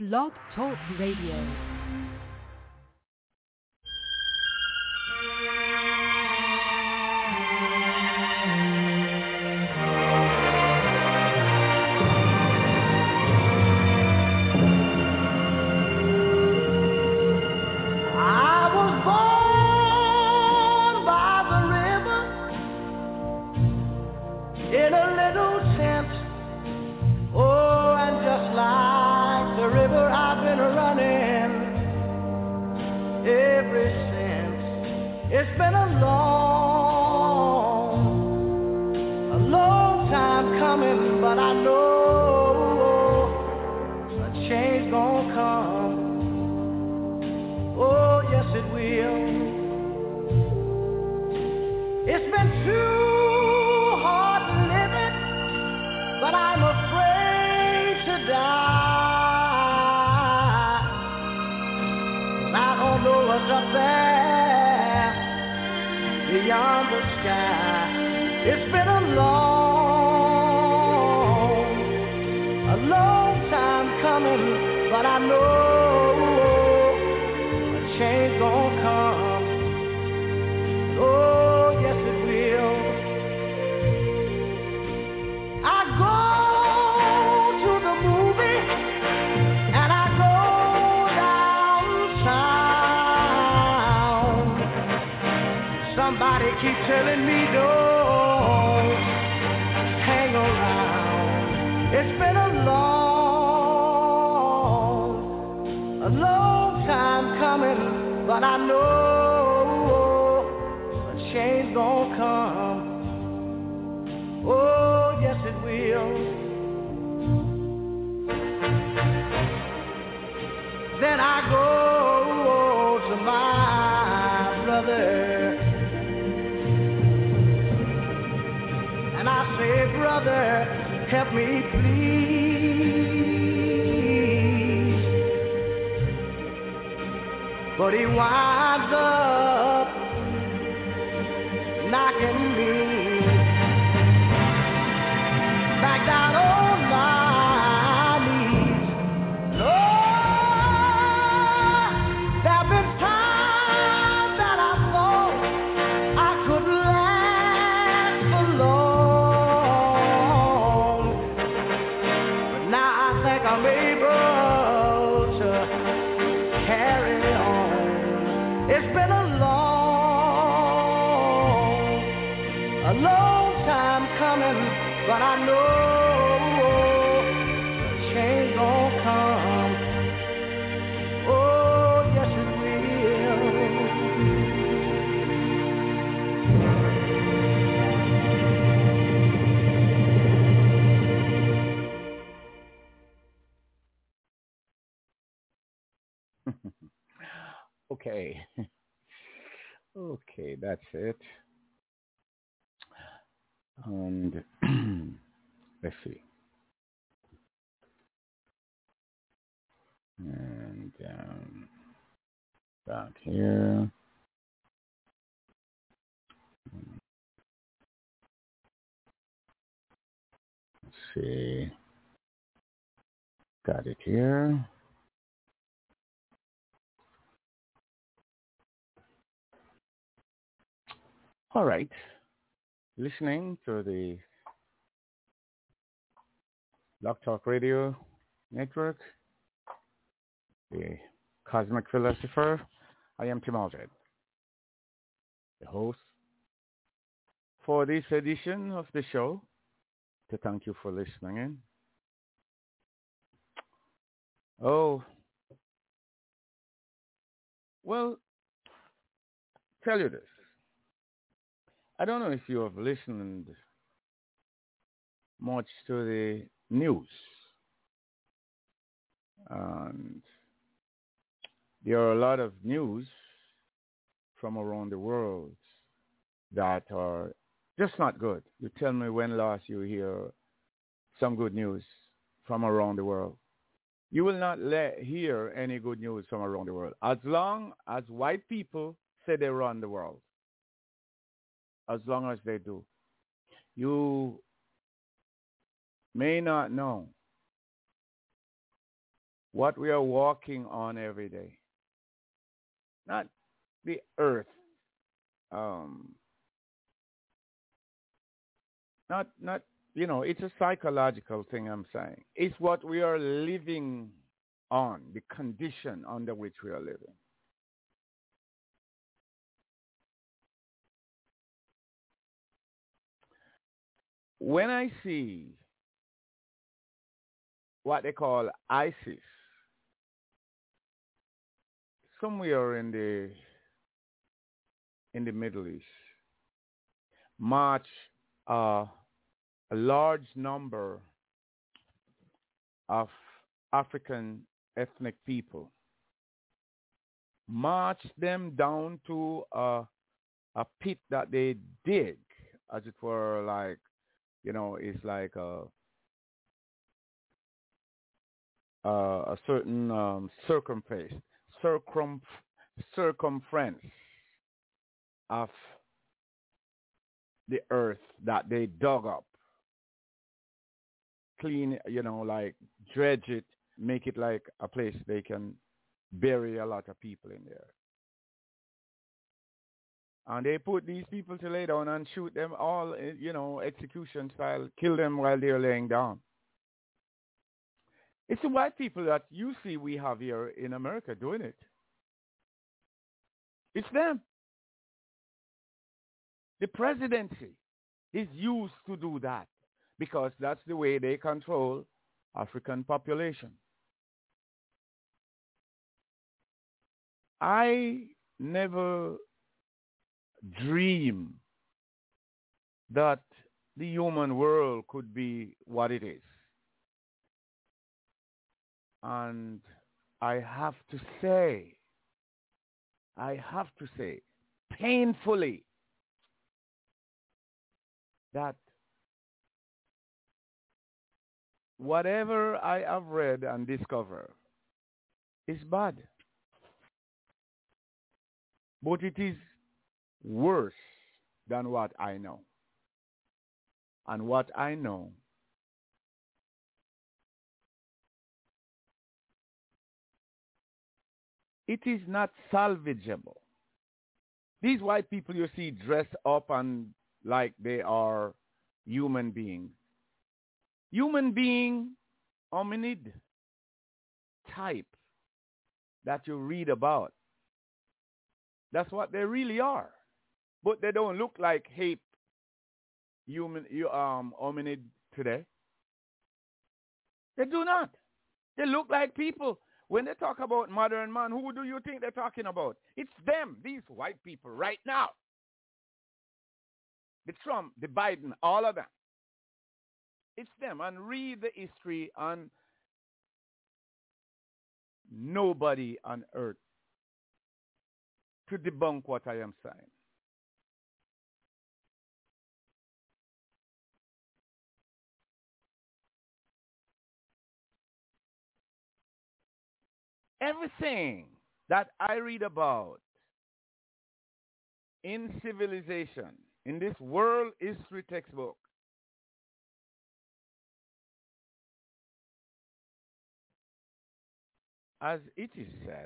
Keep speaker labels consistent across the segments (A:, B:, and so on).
A: Blog Talk Radio.
B: It's been a long time coming, but I know a change gonna come. Oh, yes it will. It's been too hard living, but I'm afraid to die. I don't know what's up there beyond the sky. It's been a long time coming, but I know a change gonna come. Oh, yes it will. I go to the movie and I go downtown. Somebody keep telling me don't hang around. It's been a long time coming, but I know a change gonna come. Oh, yes it will. Then I go to my brother and I say, brother, help me please. But he winds up knocking me back down on my knees. Lord, there've been times that I thought I could last alone, but now I think I'm able to carry on. It's been a long time coming, but I know a change gonna come. Oh, yes it
C: will. Okay. Okay, that's it. And let's see. And back here. Let's see. Got it here. All right. Listening to the Blog Talk Radio Network, the Cosmic Philosopher. I am Tim Aldred, the host for this edition of the show. To thank you for listening in. Oh, well, tell you this. I don't know if you have listened much to the news. And there are a lot of news from around the world that are just not good. You tell me when last you hear some good news from around the world. You will not hear any good news from around the world. As long as white people say they run the world. As long as they do. You may not know what we are walking on every day. Not the earth. Not it's a psychological thing I'm saying. It's what we are living on, the condition under which we are living. When I see what they call ISIS somewhere in the Middle East march a large number of African ethnic people, march them down to a pit that they dig, as it were, like, it's like a certain circumference of the earth that they dug up, clean, like dredge it, make it like a place they can bury a lot of people in there. And they put these people to lay down and shoot them all, execution style, kill them while they're laying down. It's the white people that you see we have here in America doing it. It's them. The presidency is used to do that because that's the way they control African population. I never dream that the human world could be what it is. And I have to say, painfully, that whatever I have read and discovered is bad. But it is worse than what I know. And what I know it is not salvageable. These white people you see dress up and like they are human beings. Human being, hominid type that you read about. That's what they really are. But they don't look like ape hominid today. They do not. They look like people. When they talk about modern man, who do you think they're talking about? It's them, these white people right now. The Trump, the Biden, all of them. It's them. And read the history, and nobody on earth to debunk what I am saying. Everything that I read about in civilization, in this world history textbook, as it is said,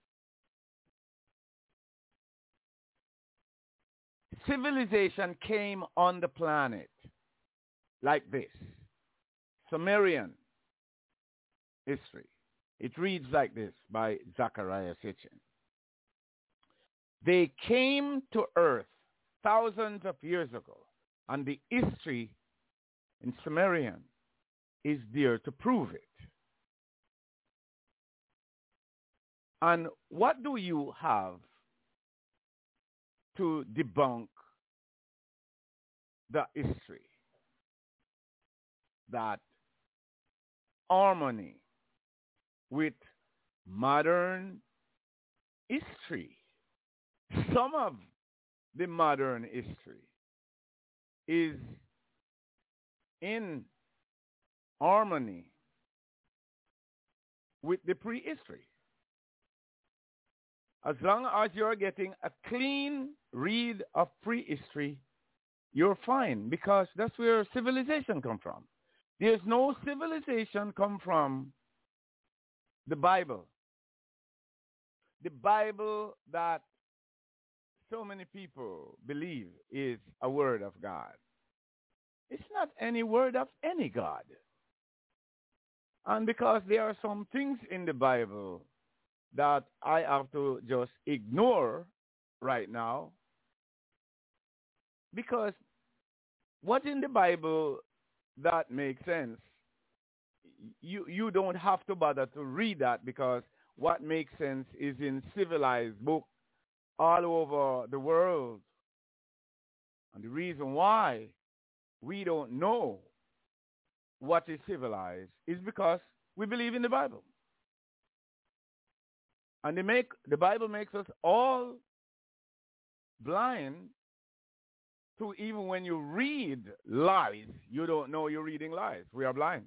C: civilization came on the planet like this. Sumerian history. It reads like this by Zachariah Sitchin. They came to Earth thousands of years ago, and the history in Sumerian is there to prove it. And what do you have to debunk the history? That harmony with modern history. Some of the modern history is in harmony with the prehistory. As long as you're getting a clean read of prehistory, you're fine, because that's where civilization comes from. There's no civilization come from the Bible. The Bible that so many people believe is a word of God. It's not any word of any God. And because there are some things in the Bible that I have to just ignore right now, because what's in the Bible that makes sense, you don't have to bother to read that, because what makes sense is in civilized books all over the world. And the reason why we don't know what is civilized is because we believe in the Bible. And the Bible makes us all blind to, even when you read lies, you don't know you're reading lies. We are blind.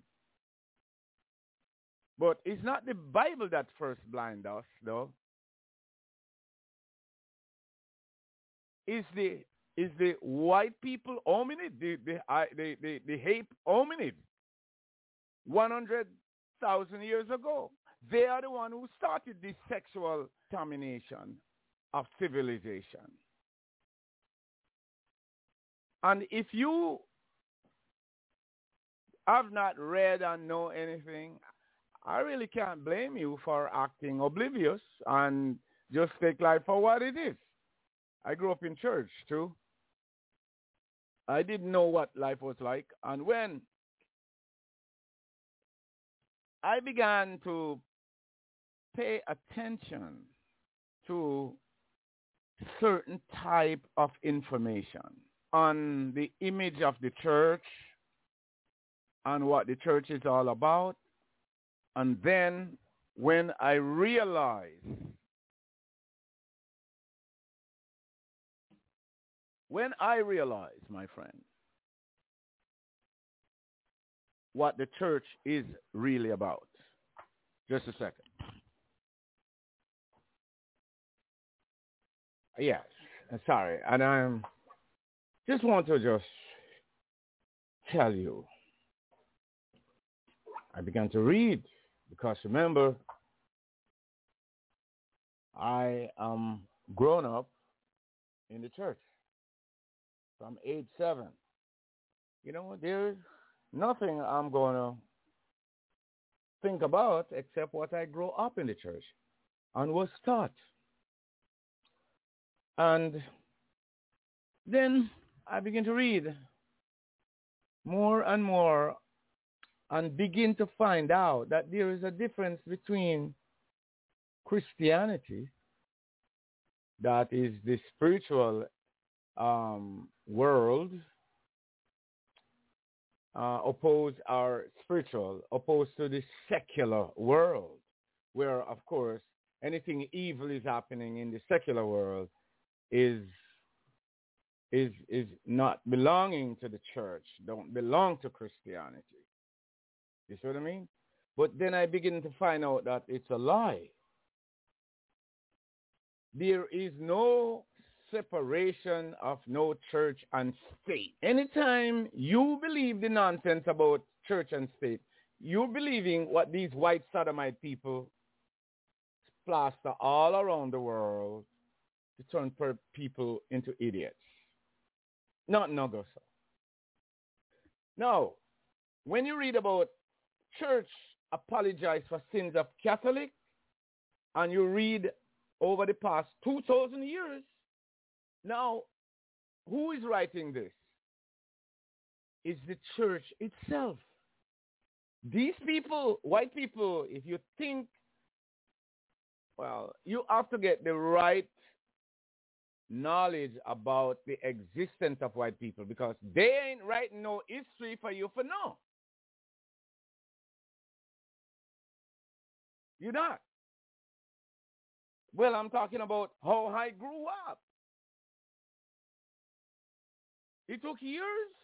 C: But it's not the Bible that first blind us, though. It's the white people hominid, the ape hominid, 100,000 years ago. They are the one who started this sexual domination of civilization. And if you have not read and know anything, I really can't blame you for acting oblivious and just take life for what it is. I grew up in church too. I didn't know what life was like. And when I began to pay attention to certain type of information on the image of the church and what the church is all about, and then when I realized my friend, what the church is really about. Just a second. Yes, sorry. And I just want to just tell you, I began to read, because remember, I am grown up in the church from age 7. You know, there's nothing I'm going to think about except what I grew up in the church and was taught. And then I began to read more and more and begin to find out that there is a difference between Christianity, that is the spiritual world, opposed to the secular world, where, of course, anything evil is happening in the secular world is not belonging to the church, don't belong to Christianity. You see what I mean? But then I begin to find out that it's a lie. There is no separation of no church and state. Anytime you believe the nonsense about church and state, you're believing what these white sodomite people plaster all around the world to turn people into idiots. Not no. Now, when you read about church apologize for sins of Catholic, and you read over the past 2,000 years, now, who is writing this? It's the church itself. These people, white people, if you think, well, you have to get the right knowledge about the existence of white people, because they ain't writing no history for you for know. You're not. Well, I'm talking about how I grew up. It took years,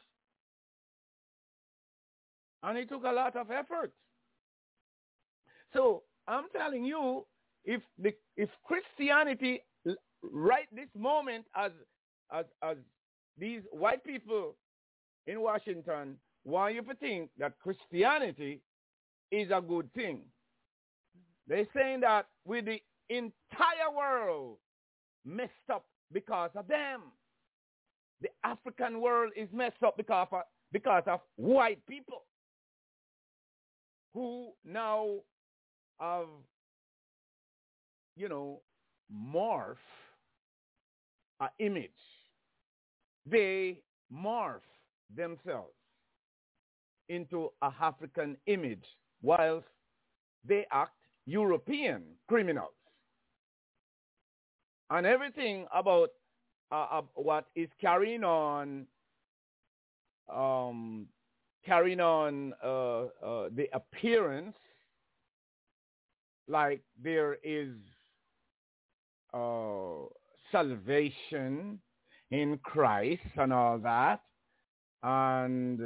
C: and it took a lot of effort. So I'm telling you, if Christianity right this moment, as these white people in Washington want you to think that Christianity is a good thing, They're saying that with the entire world messed up because of them. The African world is messed up because of white people who now have, morph an image. They morph themselves into an African image whilst they act European criminals. And everything about what is carrying on the appearance like there is salvation in Christ and all that, and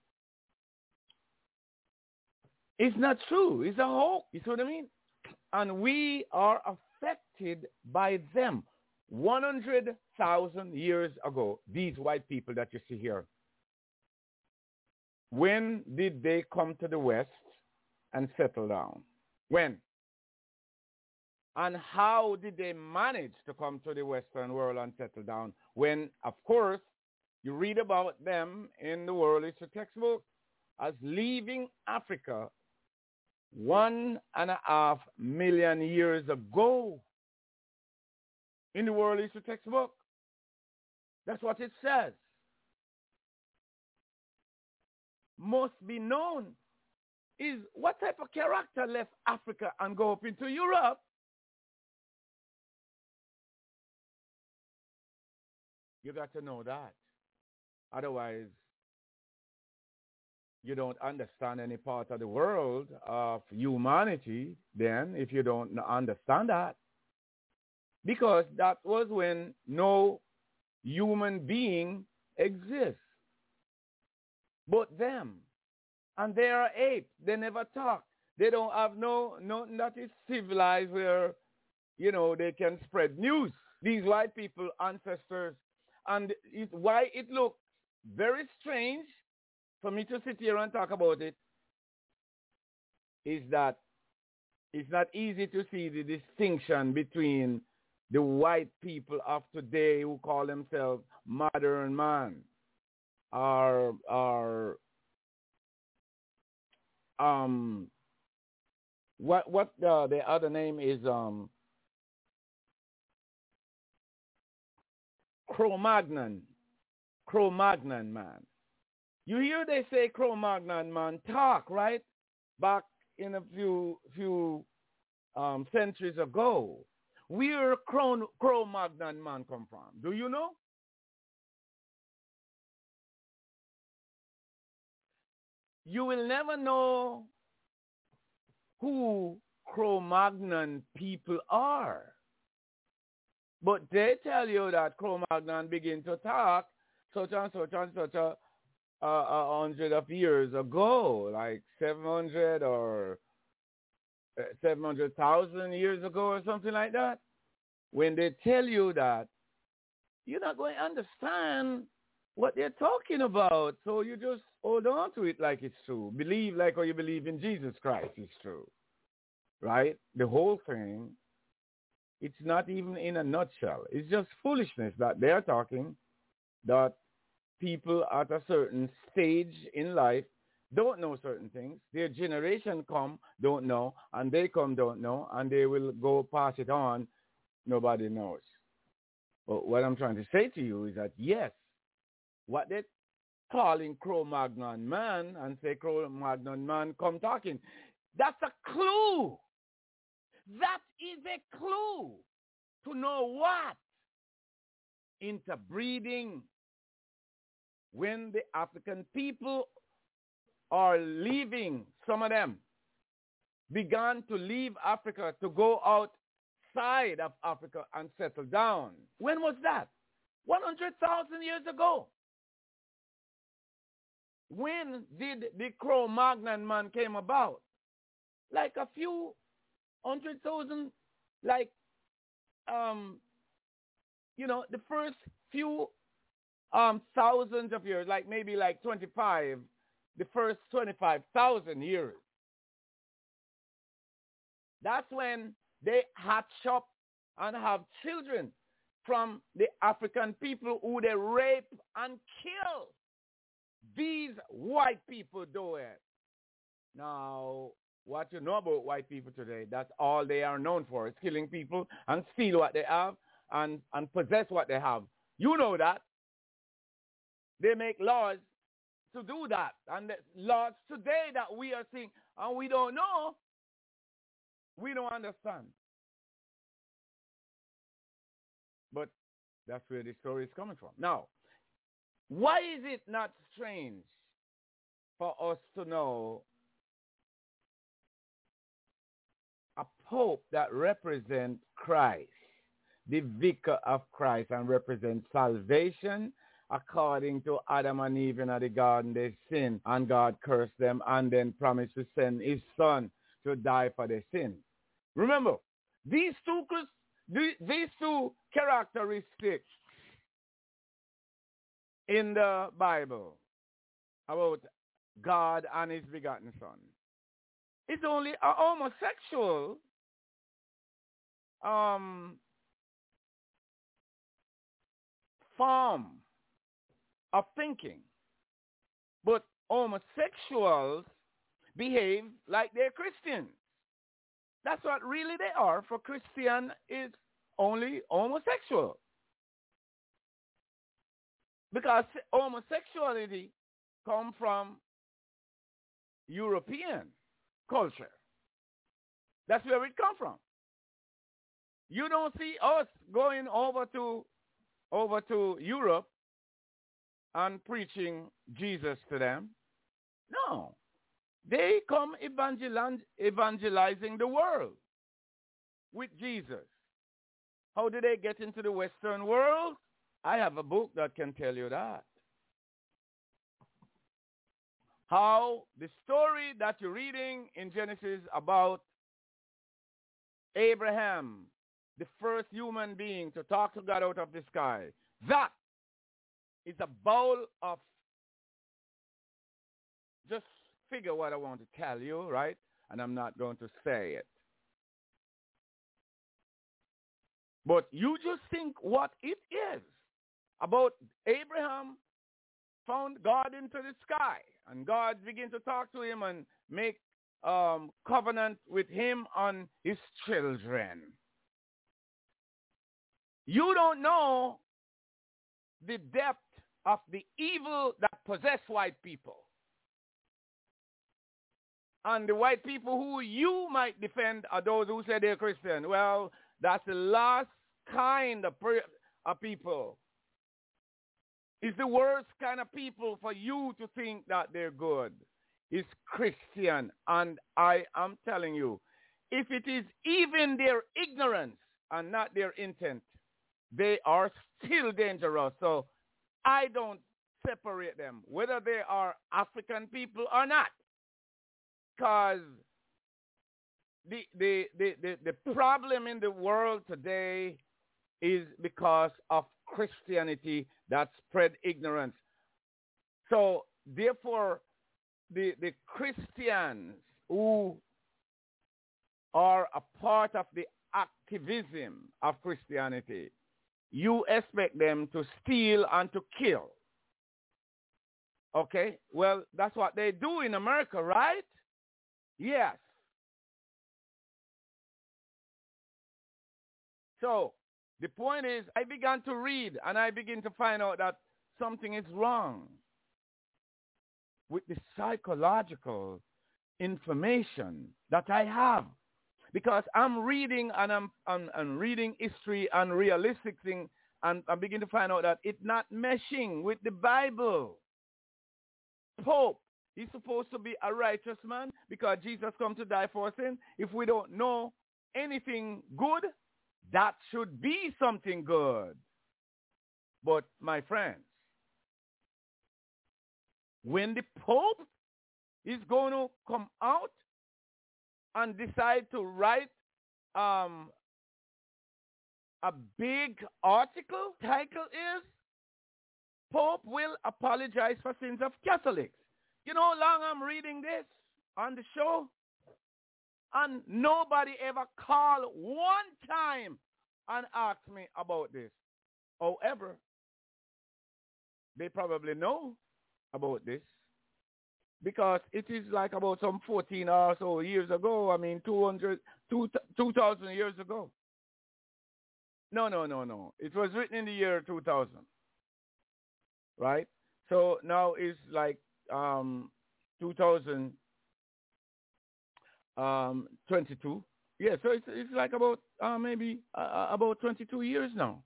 C: it's not true. It's a hoax. You see what I mean? And we are affected by them. 100,000 years ago, these white people that you see here, when did they come to the West and settle down? When? And how did they manage to come to the Western world and settle down? When, of course, you read about them in the World History textbook as leaving Africa 1.5 million years ago. In the World History textbook. That's what it says. Must be known is what type of character left Africa and go up into Europe. You got to know that. Otherwise, you don't understand any part of the world of humanity then if you don't understand that. Because that was when no human being exists. But them. And they are apes. They never talk. They don't have nothing that is civilized where, they can spread news. These white people, ancestors. And why it looks very strange for me to sit here and talk about it is that it's not easy to see the distinction between the white people of today who call themselves modern man are what the other name is Cro-Magnon man. You hear they say Cro-Magnon man talk, right? Back in a few centuries ago. Where Cro-Magnon man come from? Do you know? You will never know who Cro-Magnon people are. But they tell you that Cro-Magnon begin to talk such and such and such a 100 of years ago, like 700 or 700,000 years ago or something like that. When they tell you that, you're not going to understand what they're talking about. So you just hold on to it like it's true. Believe like how you believe in Jesus Christ is true. Right? The whole thing, it's not even in a nutshell. It's just foolishness that they're talking, that people at a certain stage in life don't know certain things. Their generation come, don't know, and they come, don't know, and they will go pass it on. Nobody knows. But what I'm trying to say to you is that, yes, what they're calling Cro-Magnon man and say Cro-Magnon man come talking, that's a clue. That is a clue to know what? Interbreeding. When the African people are leaving, some of them began to leave Africa to go outside of Africa and settle down. When was that? 100,000 years ago. When did the Cro-Magnon man came about? Like a few 100,000, like, the first few thousands of years, like maybe like 25, the first 25,000 years. That's when they hatch up and have children from the African people who they rape and kill. These white people do it. Now, what you know about white people today, that's all they are known for, is killing people and steal what they have and possess what they have. You know that. They make laws to do that. And the laws today that we are seeing, and we don't know, we don't understand. But that's where the story is coming from. Now, why is it not strange for us to know a pope that represents Christ, the vicar of Christ, and represents salvation? According to Adam and Eve in the garden, they sinned and God cursed them and then promised to send his son to die for their sins. Remember, these two characteristics in the Bible about God and his begotten son. It's only a homosexual form of thinking. But homosexuals behave like they're Christians. That's what really they are. For Christian is only homosexual. Because homosexuality comes from European culture. That's where it comes from. You don't see us going over to Europe and preaching Jesus to them. No. They come evangelizing the world with Jesus. How did they get into the Western world? I have a book that can tell you that. How the story that you're reading in Genesis about Abraham, the first human being to talk to God out of the sky, that is a bowl of, just figure what I want to tell you, right? And I'm not going to say it. But you just think what it is about Abraham found God into the sky, and God began to talk to him and make covenant with him on his children. You don't know the depth of the evil that possess white people. And the white people who you might defend are those who say they're Christian. Well, that's the last kind of people. It's the worst kind of people for you to think that they're good. It's Christian. And I am telling you, if it is even their ignorance and not their intent, they are still dangerous. So I don't separate them, whether they are African people or not. Because the problem in the world today is because of Christianity that spread ignorance. So therefore, the Christians who are a part of the activism of Christianity, you expect them to steal and to kill. Okay? Well, that's what they do in America, right? Yes. So the point is, I began to read and I begin to find out that something is wrong with the psychological information that I have. Because I'm reading and I'm reading history and realistic things, and I begin to find out that it's not meshing with the Bible. Pope, he's supposed to be a righteous man because Jesus come to die for sin. If we don't know anything good, that should be something good. But my friends, when the Pope is going to come out and decide to write a big article, title is, Pope will apologize for sins of Catholics. You know how long I'm reading this on the show? And nobody ever called one time and asked me about this. However, they probably know about this because it is like about some 14 or so years ago. I mean, 2,000 years ago. No. It was written in the year 2000, right? So now it's like 2022. Yeah, so it's like about maybe about 22 years now.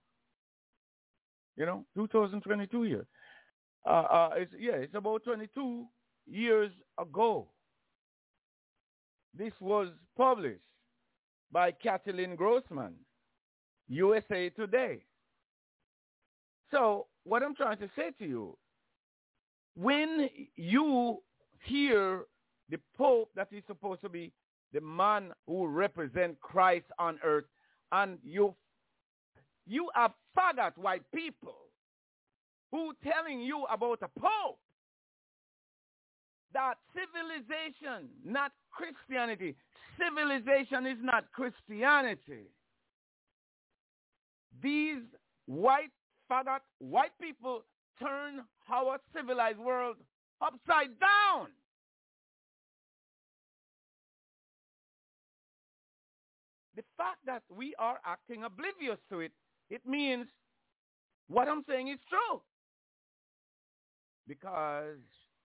C: 2022 years. It's about 22 years ago. This was published by Kathleen Grossman, USA Today. So what I'm trying to say to you, when you hear the Pope that is supposed to be the man who represents Christ on earth, and you have faggot white people who telling you about a Pope, that civilization, not Christianity. Civilization is not Christianity. These faggot white people turn our civilized world upside down. The fact that we are acting oblivious to it, it means what I'm saying is true. Because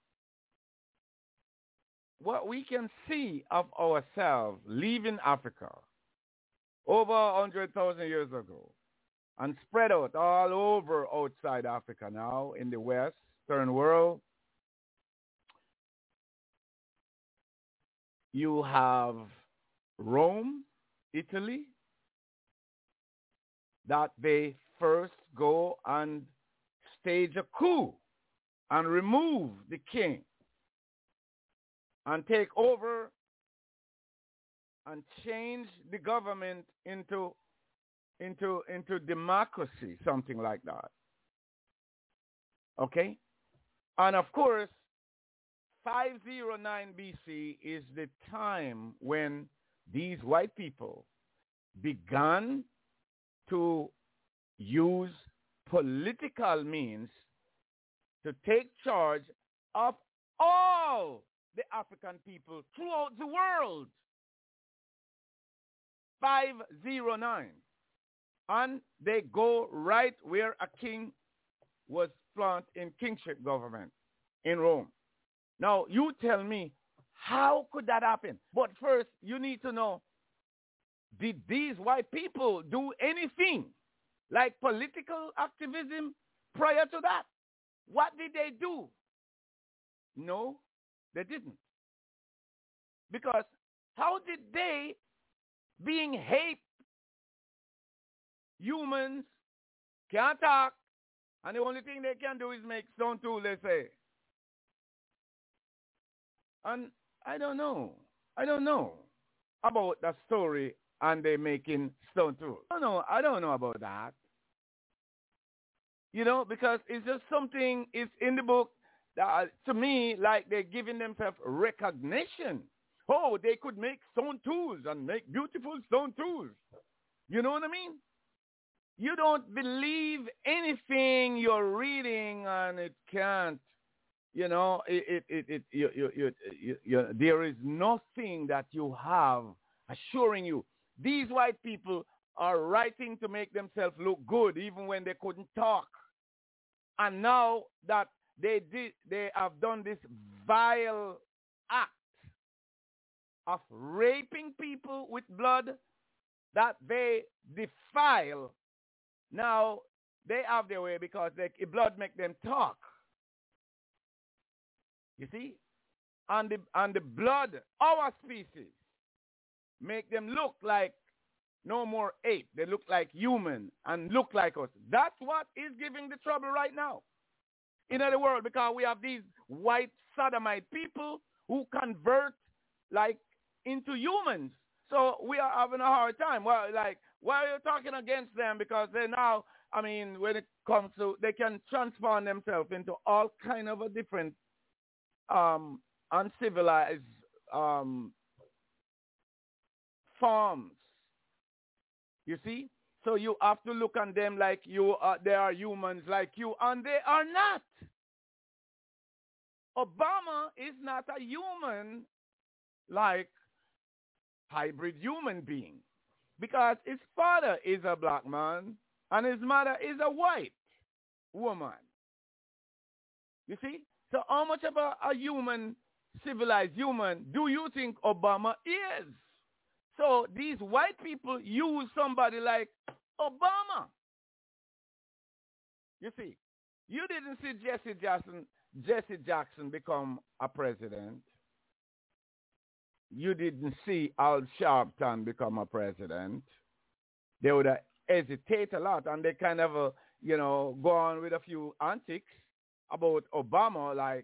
C: what we can see of ourselves leaving Africa over 100,000 years ago and spread out all over outside Africa now in the Western world, you have Rome, Italy, that they first go and stage a coup and remove the king and take over and change the government into democracy, something like that. Okay? And of course, 509 BC is the time when these white people began to use political means to take charge of all the African people throughout the world. 509. And they go right where a king was planted in kingship government in Rome. Now, you tell me, how could that happen? But first, you need to know, did these white people do anything like political activism prior to that? What did they do? No, they didn't. Because how did they, being hate, humans can't talk, and the only thing they can do is make stone tools, they say. And I don't know about that story and they making stone tools. I don't know about that. Because it's just something, it's in the book that, to me, like they're giving themselves recognition. Oh, they could make stone tools and make beautiful stone tools. You know what I mean? You don't believe anything you're reading, and it can't. There is nothing that you have assuring you. These white people are writing to make themselves look good, even when they couldn't talk. And now that they have done this vile act of raping people with blood that they defile. Now they have their way because blood make them talk. You see? And the blood, our species, make them look like no more ape. They look like human and look like us. That's what is giving the trouble right now in the world, because we have these white sodomite people who convert like into humans. So we are having a hard time. Well, like, why are you talking against them? Because they now, when it comes to, they can transform themselves into all kind of a different uncivilized forms. You see? So you have to look on them like they are humans like you, and they are not. Obama is not a human like hybrid human being, because his father is a black man and his mother is a white woman. You see? So how much of a human, civilized human, do you think Obama is? So these white people use somebody like Obama. You see, you didn't see Jesse Jackson become a president. You didn't see Al Sharpton become a president. They would hesitate a lot, and they kind of, go on with a few antics about Obama, like,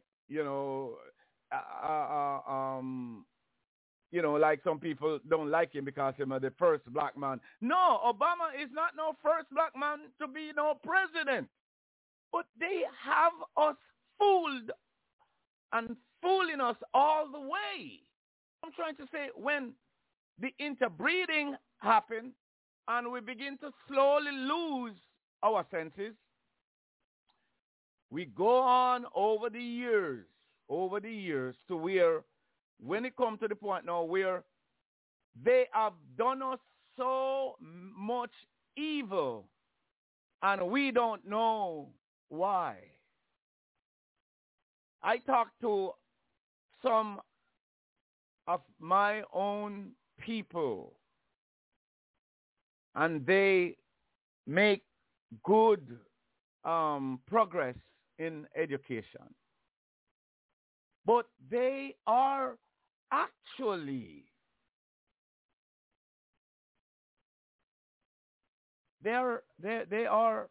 C: like some people don't like him because he's the first black man. No, Obama is not no first black man to be no president. But they have us fooled and fooling us all the way. I'm trying to say, when the interbreeding happens and we begin to slowly lose our senses, we go on over the years to where, when it comes to the point now where they have done us so much evil and we don't know why. I talked to some of my own people, and they make good progress in education. But they are actually, they are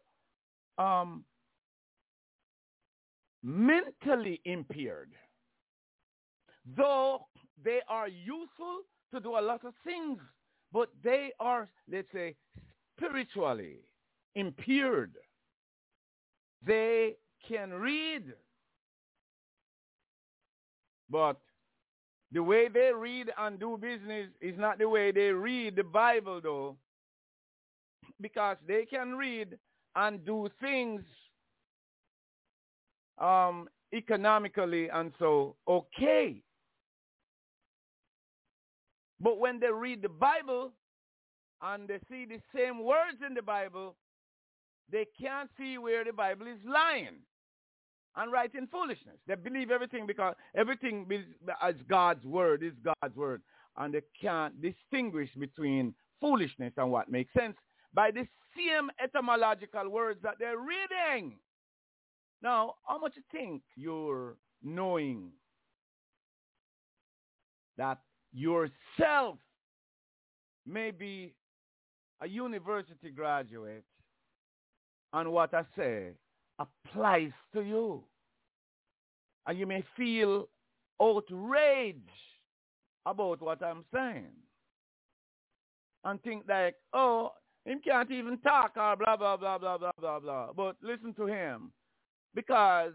C: mentally impaired. Though they are useful to do a lot of things, but they are, let's say, spiritually impaired. They can read, but the way they read and do business is not the way they read the Bible, though, because they can read and do things economically and so okay. But when they read the Bible and they see the same words in the Bible, they can't see where the Bible is lying and writing foolishness. They believe everything because everything is God's word, is God's word. And they can't distinguish between foolishness and what makes sense by the same etymological words that they're reading. Now, how much you think you're knowing that yourself may be a university graduate and what I say applies to you? And you may feel outraged about what I'm saying and think like, oh, he can't even talk or blah, blah, blah, blah, blah, blah, blah. But listen to him. Because,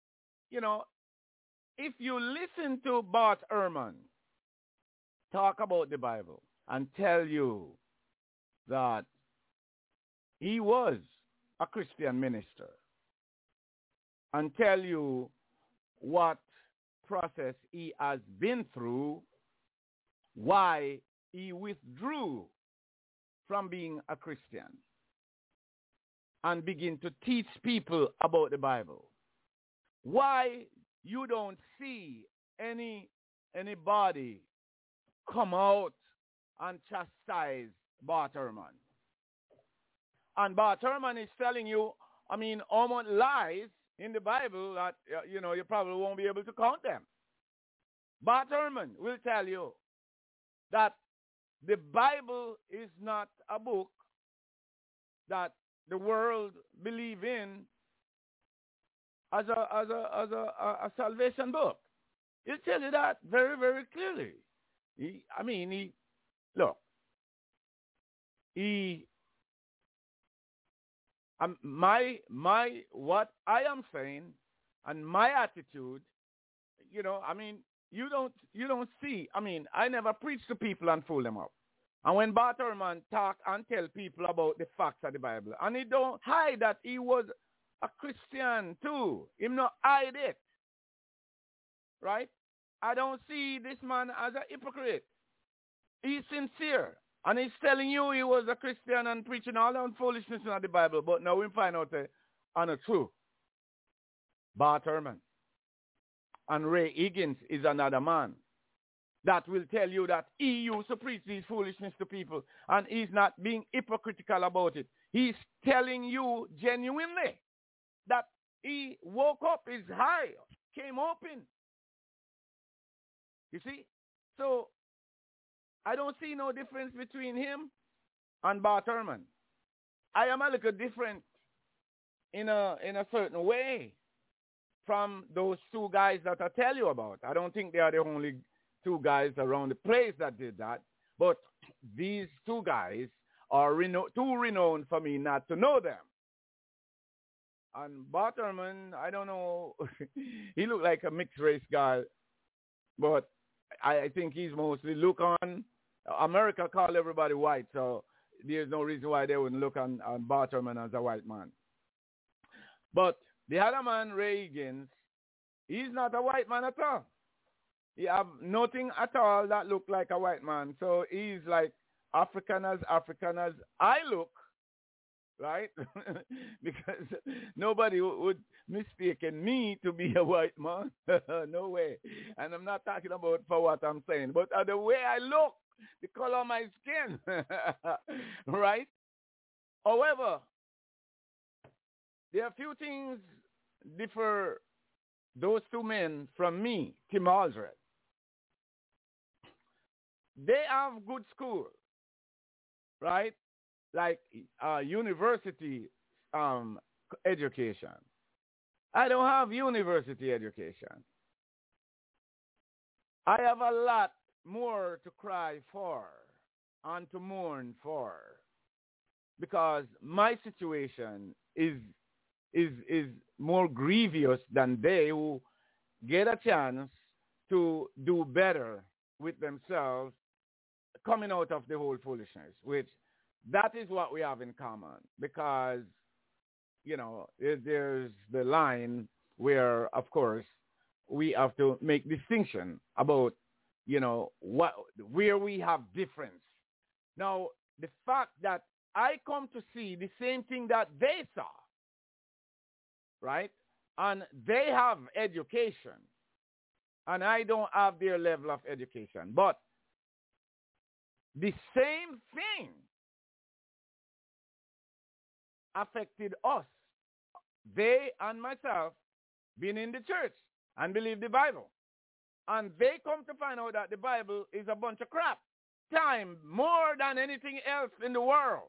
C: if you listen to Bart Ehrman talk about the Bible and tell you that he was a Christian minister and tell you what process he has been through, why he withdrew from being a Christian and begin to teach people about the Bible. Why you don't see anybody come out and chastise Bart Ehrman. And Bart Ehrman is telling you, how much lies in the Bible that, you probably won't be able to count them. Bart Ehrman will tell you that the Bible is not a book that the world believe in as a salvation book. He'll tell you that very, very clearly. What I am saying and my attitude, you don't see. I never preach to people and fool them up. And when Bart Ehrman talk and tell people about the facts of the Bible, and he don't hide that he was a Christian too. He not hide it. Right? I don't see this man as a hypocrite. He's sincere. And he's telling you he was a Christian and preaching all that foolishness in the Bible. But now we find out the truth. Bart Ehrman. And Ray Higgins is another man that will tell you that he used to preach these foolishness to people. And he's not being hypocritical about it. He's telling you genuinely that he woke up, his eye came open. You see? So, I don't see no difference between him and Bart Ehrman. I am a little different in a certain way from those two guys that I tell you about. I don't think they are the only two guys around the place that did that. But these two guys are too renowned for me not to know them. And Bart Ehrman, I don't know, he looked like a mixed race guy, but I think he's mostly look on. America call everybody white, so there's no reason why they wouldn't look on Bart Ehrman as a white man. But the other man, Ray Higgins, he's not a white man at all. He have nothing at all that look like a white man. So he's like African as I look, right? Because nobody would mistaken me to be a white man. No way. And I'm not talking about for what I'm saying, but the way I look, the color of my skin, right? However, there are a few things differ those two men from me, Tim Aldred. They have good school, right? Like university education. I don't have university education. I have a lot more to cry for and to mourn for because my situation is more grievous than they who get a chance to do better with themselves coming out of the whole foolishness, which that is what we have in common because, you know, there's the line where, of course, we have to make distinction about, you know, where we have difference. Now, the fact that I come to see the same thing that they saw, right? And they have education, and I don't have their level of education. But the same thing affected us, they and myself, being in the church and believe the Bible. And they come to find out that the Bible is a bunch of crap. Time more than anything else in the world.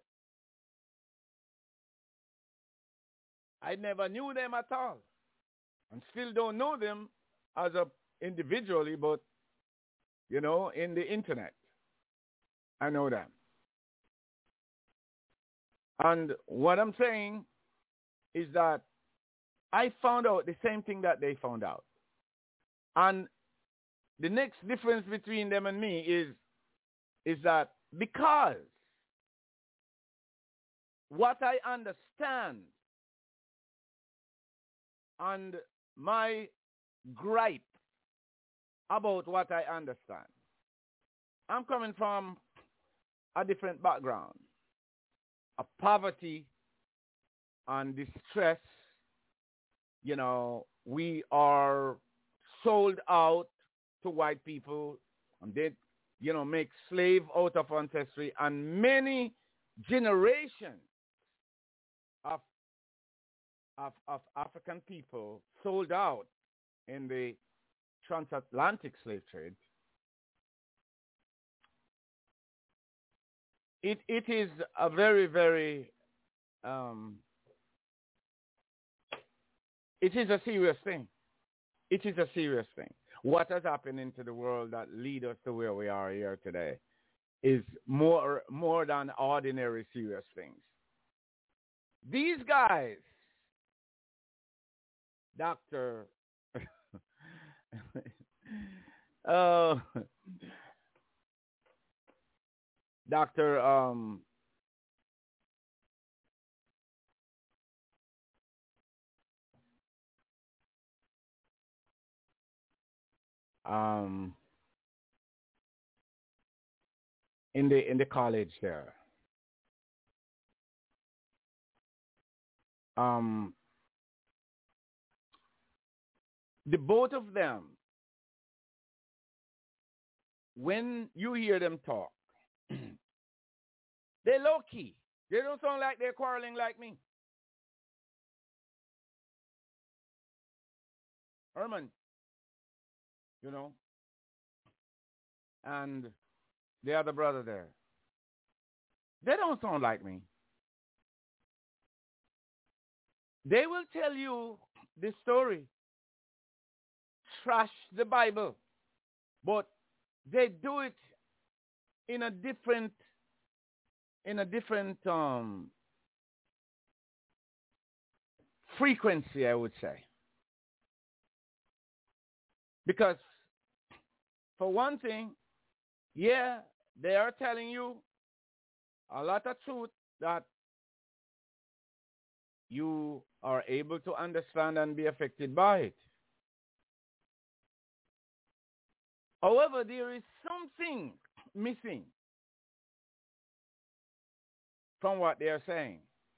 C: I never knew them at all. And still don't know them as a individually, but, you know, in the internet. I know them. And what I'm saying is that I found out the same thing that they found out. And the next difference between them and me is that because what I understand and my gripe about what I understand, I'm coming from a different background, a poverty and distress. You know, we are sold out to white people, and they, you know, make slave out of ancestry, and many generations of African people sold out in the transatlantic slave trade. It is a very, very, it is a serious thing. It is a serious thing. What has happened into the world that lead us to where we are here today is more than ordinary serious things. These guys, Dr. Dr. Um, in the college there. Um, the both of them, when you hear them talk, they're low key. They don't sound like they're quarreling like me. Herman, you know, and the other brother there. They don't sound like me. They will tell you the story, trash the Bible, but they do it in a different frequency, I would say. Because for one thing, yeah, they are telling you a lot of truth that you are able to understand and be affected by it. However, there is something missing from what they are saying.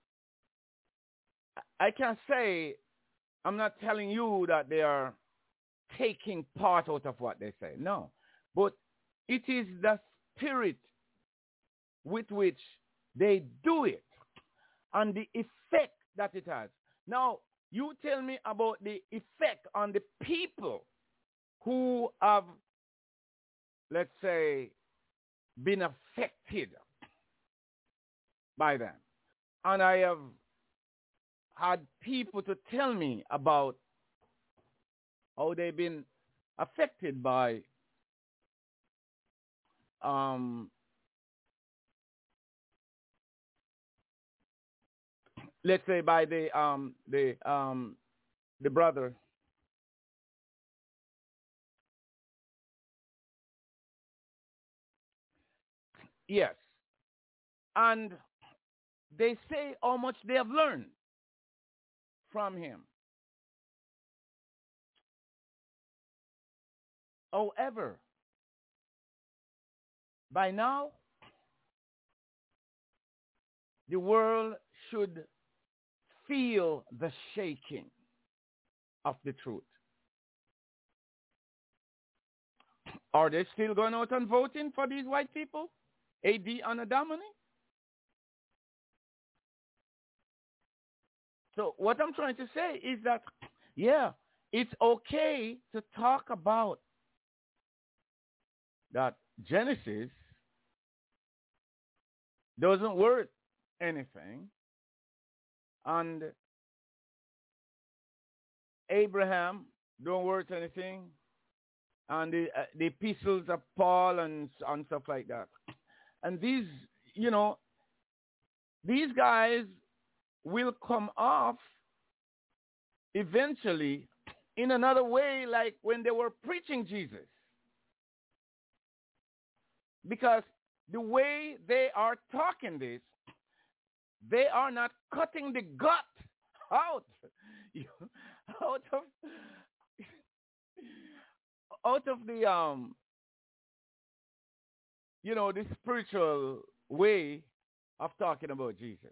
C: I can say, I'm not telling you that they are taking part out of what they say. No. But it is the spirit with which they do it and the effect that it has. Now, you tell me about the effect on the people who have, let's say, been affected by them. And I have had people to tell me about how they've been affected by let's say by the brother. Yes. And they say how much they have learned from him. However, by now, the world should feel the shaking of the truth. Are they still going out and voting for these white people? AD and Adamani? So what I'm trying to say is that, yeah, it's okay to talk about that Genesis doesn't worth anything, and Abraham don't worth anything, and the epistles of Paul and stuff like that. And these, these guys will come off eventually in another way, like when they were preaching Jesus. Because the way they are talking this, they are not cutting the gut out of the the spiritual way of talking about Jesus.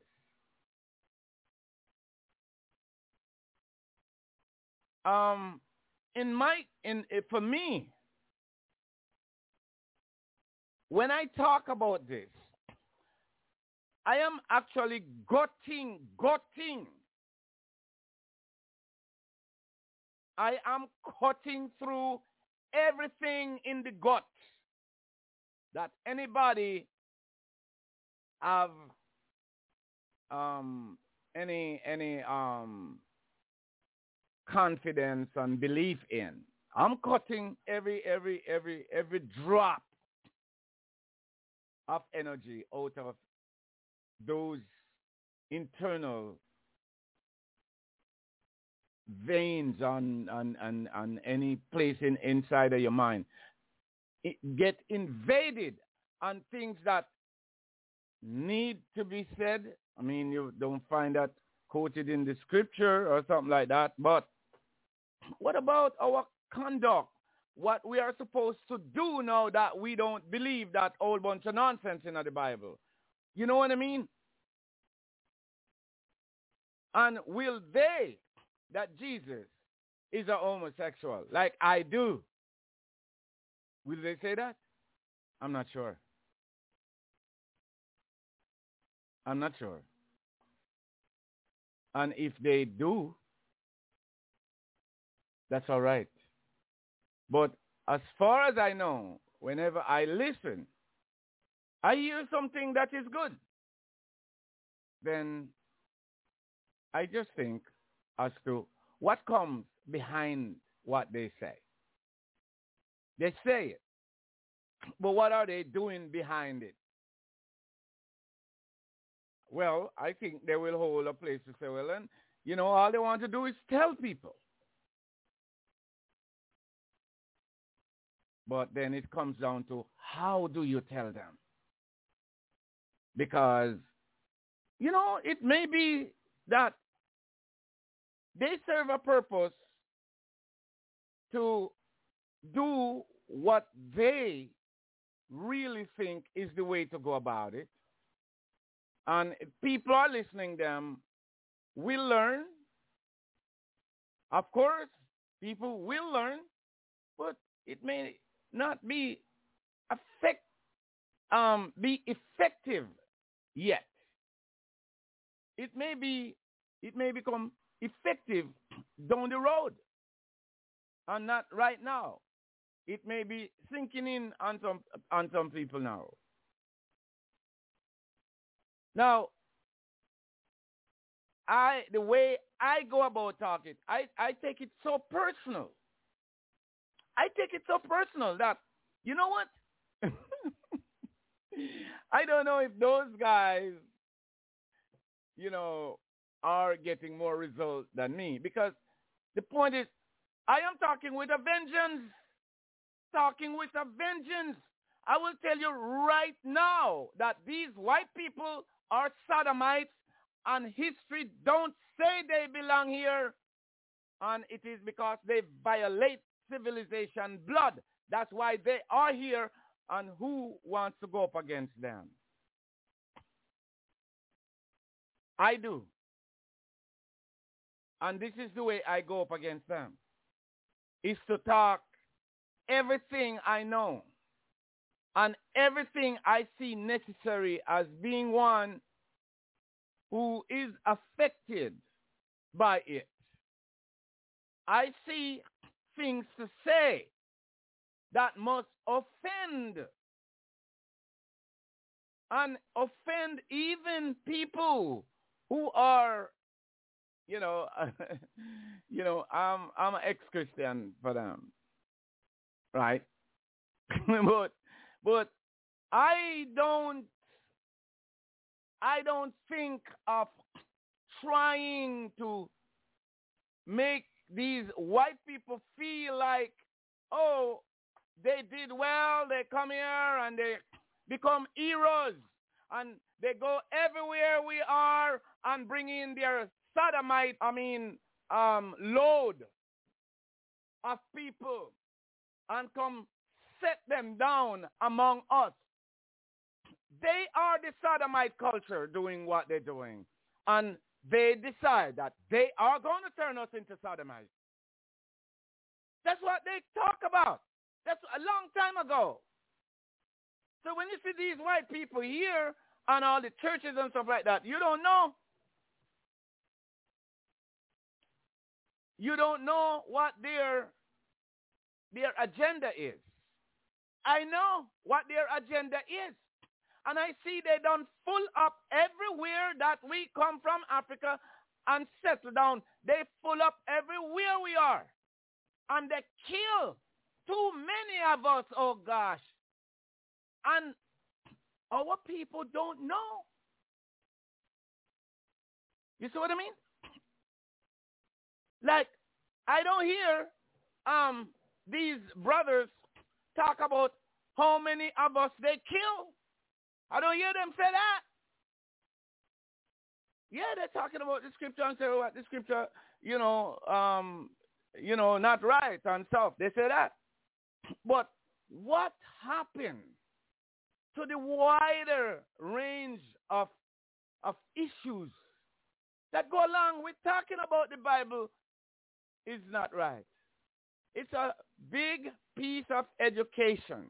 C: For me, when I talk about this, I am actually gutting. I am cutting through everything in the gut that anybody have any confidence and belief in. I'm cutting every drop of energy out of those internal veins on any place inside of your mind. It get invaded on things that need to be said. I mean, you don't find that quoted in the scripture or something like that. But what about our conduct? What we are supposed to do now that we don't believe that whole bunch of nonsense in the Bible? You know what I mean? And will they that Jesus is a homosexual like I do? Will they say that? I'm not sure. I'm not sure. And if they do, that's all right. But as far as I know, whenever I listen, I hear something that is good. Then I just think as to what comes behind what they say. They say it, but what are they doing behind it? Well, I think they will hold a place to say, well, and, you know, all they want to do is tell people. But then it comes down to how do you tell them? Because, you know, it may be that they serve a purpose to do what they really think is the way to go about it. And if people are listening to them, will learn. Of course, people will learn, but it may not be effective yet. It may become effective down the road, and not right now. It may be sinking in on some people now. Now, the way I go about talking, I take it so personal. I take it so personal that, you know what? I don't know if those guys, you know, are getting more results than me. Because the point is, I am talking with a vengeance. Talking with a vengeance. I will tell you right now that these white people are sodomites, and history don't say they belong here. And it is because they violate civilization blood. That's why they are here, and who wants to go up against them? I do. And this is the way I go up against them. Is to talk everything I know and everything I see necessary as being one who is affected by it. I see things to say that must offend, and offend even people who are, you know, I'm an ex-Christian for them, right? but I don't think of trying to make these white people feel like, oh, they did well, they come here and they become heroes, and they go everywhere we are and bring in their sodomite, load of people and come set them down among us. They are the sodomite culture doing what they're doing. And they decide that they are going to turn us into sodomites. That's what they talk about. That's a long time ago. So when you see these white people here and all the churches and stuff like that, you don't know. You don't know what their agenda is. I know what their agenda is. And I see they done full up everywhere that we come from Africa and settle down. They full up everywhere we are. And they kill too many of us, oh gosh. And our people don't know. You see what I mean? Like, I don't hear these brothers talk about how many of us they kill. I don't hear them say that. Yeah, they're talking about the scripture and say what the scripture, not right and stuff. They say that. But what happened to the wider range of issues that go along with talking about the Bible is not right? It's a big piece of education,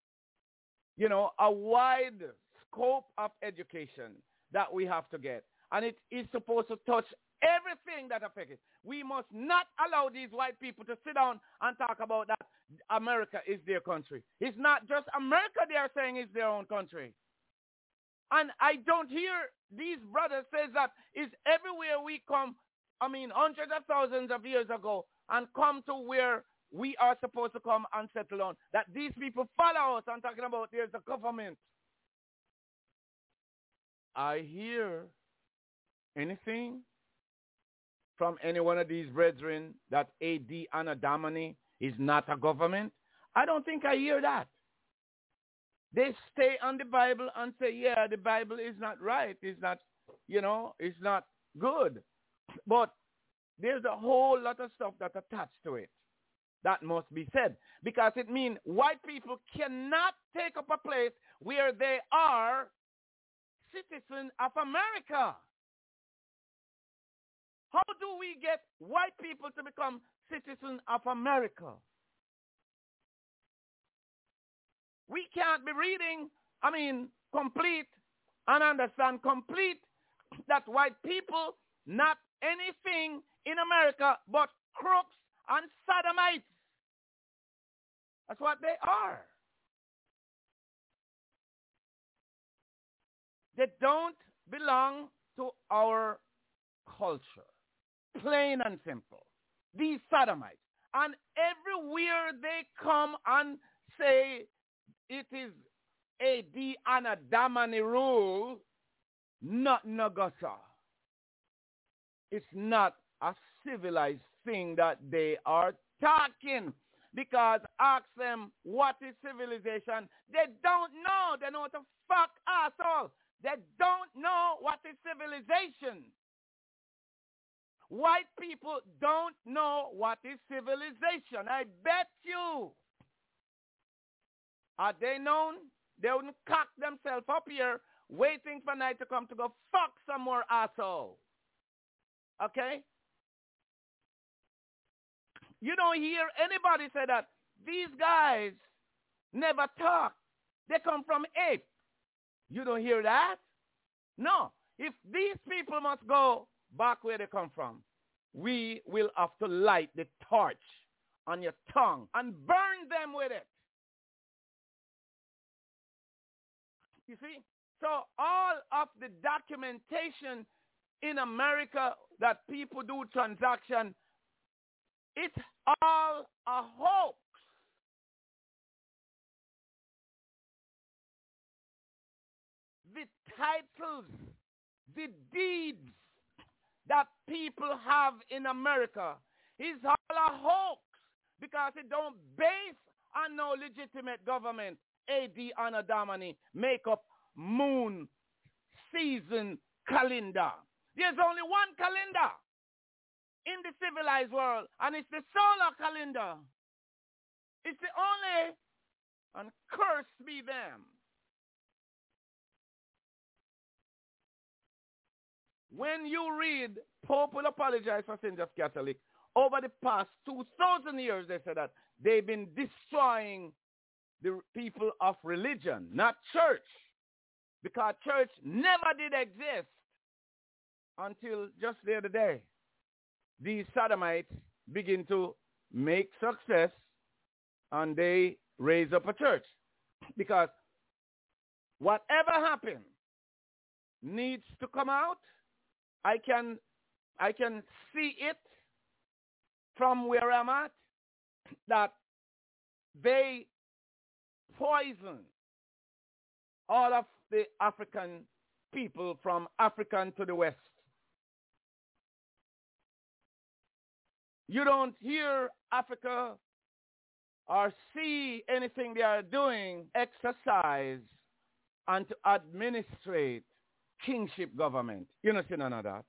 C: a wide scope of education that we have to get. And it is supposed to touch everything that affects it. We must not allow these white people to sit down and talk about that America is their country. It's not just America they are saying is their own country. And I don't hear these brothers say that is everywhere we come, hundreds of thousands of years ago, and come to where we are supposed to come and settle on. That these people follow us and talking about there's a government. I hear anything from any one of these brethren that A.D. Anno Domini is not a government? I don't think I hear that. They stay on the Bible and say, yeah, the Bible is not right. It's not, it's not good. But there's a whole lot of stuff that's attached to it that must be said. Because it means white people cannot take up a place where they are citizens of America. How do we get white people to become citizens of America? We can't be reading, complete and understand complete that white people, not anything in America but crooks and sodomites. That's what they are. They don't belong to our culture. Plain and simple. These sodomites. And everywhere they come and say it is A.D. Anno Domini rule, not Nagasa. It's not a civilized thing that they are talking. Because ask them what is civilization. They don't know. They know what the fuck asshole. They don't know what is civilization. White people don't know what is civilization. I bet you. Had they known, they wouldn't cock themselves up here waiting for night to come to go fuck some more asshole. Okay? You don't hear anybody say that. These guys never talk. They come from ape. You don't hear that? No. If these people must go back where they come from, we will have to light the torch on your tongue and burn them with it. You see? So all of the documentation in America that people do transaction, it's all a hoax. The titles, the deeds that people have in America is all a hoax because it don't base on no legitimate government. A.D. Anno Domini make up moon season calendar. There's only one calendar in the civilized world, and it's the solar calendar. It's the only, and cursed be them. When you read, Pope will apologize for saying just Catholic. Over the past 2,000 years, they said that they've been destroying the people of religion, not church. Because church never did exist until just the other day. These sodomites begin to make success and they raise up a church. Because whatever happened needs to come out. I can see it from where I'm at that they poison all of the African people from African to the West. You don't hear Africa or see anything they are doing, exercise and to administrate kingship government. You don't see none of that.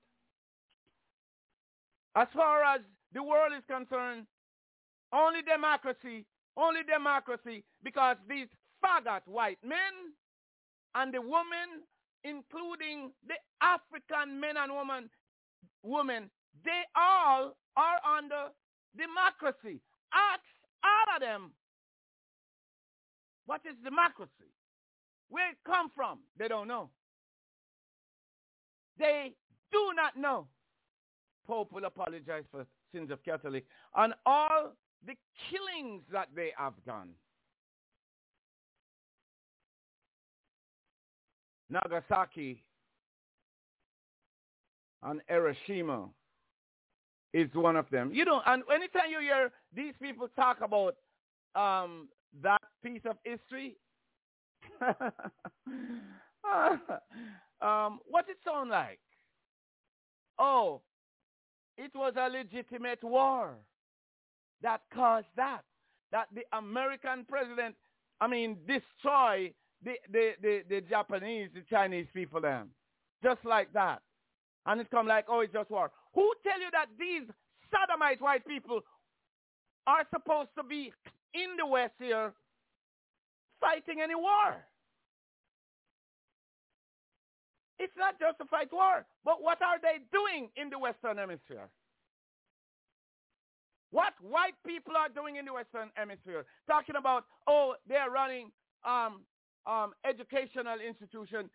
C: As far as the world is concerned, only democracy, because these faggot white men and the women, including the African men and women, they all are under democracy. Ask all of them, what is democracy? Where it come from? They don't know. They do not know. Pope will apologize for sins of Catholic and all the killings that they have done. Nagasaki and Hiroshima is one of them. You know, and anytime you hear these people talk about that piece of history, what it sound like? Oh, it was a legitimate war that caused that the American president, destroy the Japanese, the Chinese people then. Just like that. And it come like, oh, it's just war. Who tell you that these sodomite white people are supposed to be in the West here fighting any war? It's not just to fight war, but what are they doing in the Western Hemisphere? What white people are doing in the Western Hemisphere? Talking about, oh, they're running educational institution,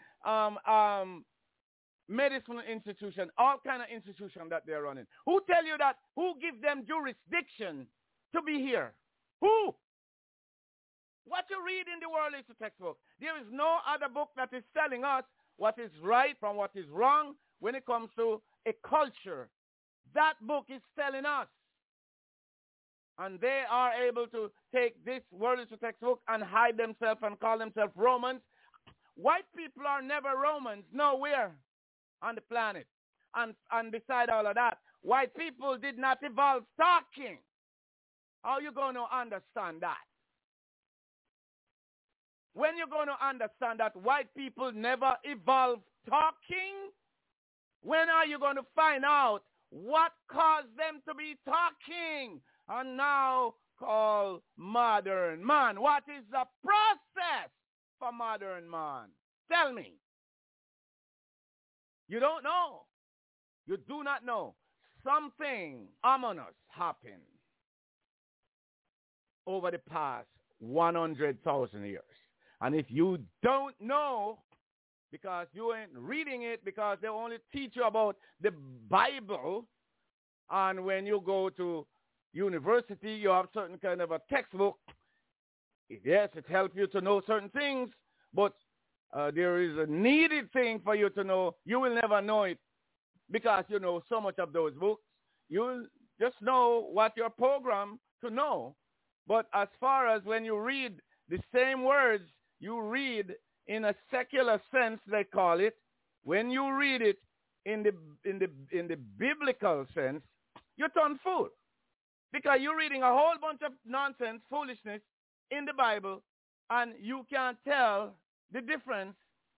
C: medicinal institution, all kind of institution that they're running. Who tell you that? Who give them jurisdiction to be here? Who? What you read in the World History textbook. There is no other book that is telling us what is right from what is wrong when it comes to a culture. That book is telling us. And they are able to take this World History textbook and hide themselves and call themselves Romans. White people are never Romans, nowhere on the planet. And beside all of that, white people did not evolve talking. How are you going to understand that? When you're going to understand that white people never evolved talking, when are you going to find out what caused them to be talking and now called modern man? What is the process for modern man? Tell me. You don't know. You do not know. Something ominous happened over the past 100,000 years. And if you don't know, because you ain't reading it, because they only teach you about the Bible, and when you go to university, you have certain kind of a textbook. Yes, it helps you to know certain things, but there is a needed thing for you to know. You will never know it because you know so much of those books. You'll just know what you're programmed to know. But as far as when you read the same words, you read in a secular sense, they call it. When you read it in the biblical sense, you turn fool. Because you're reading a whole bunch of nonsense, foolishness in the Bible, and you can't tell the difference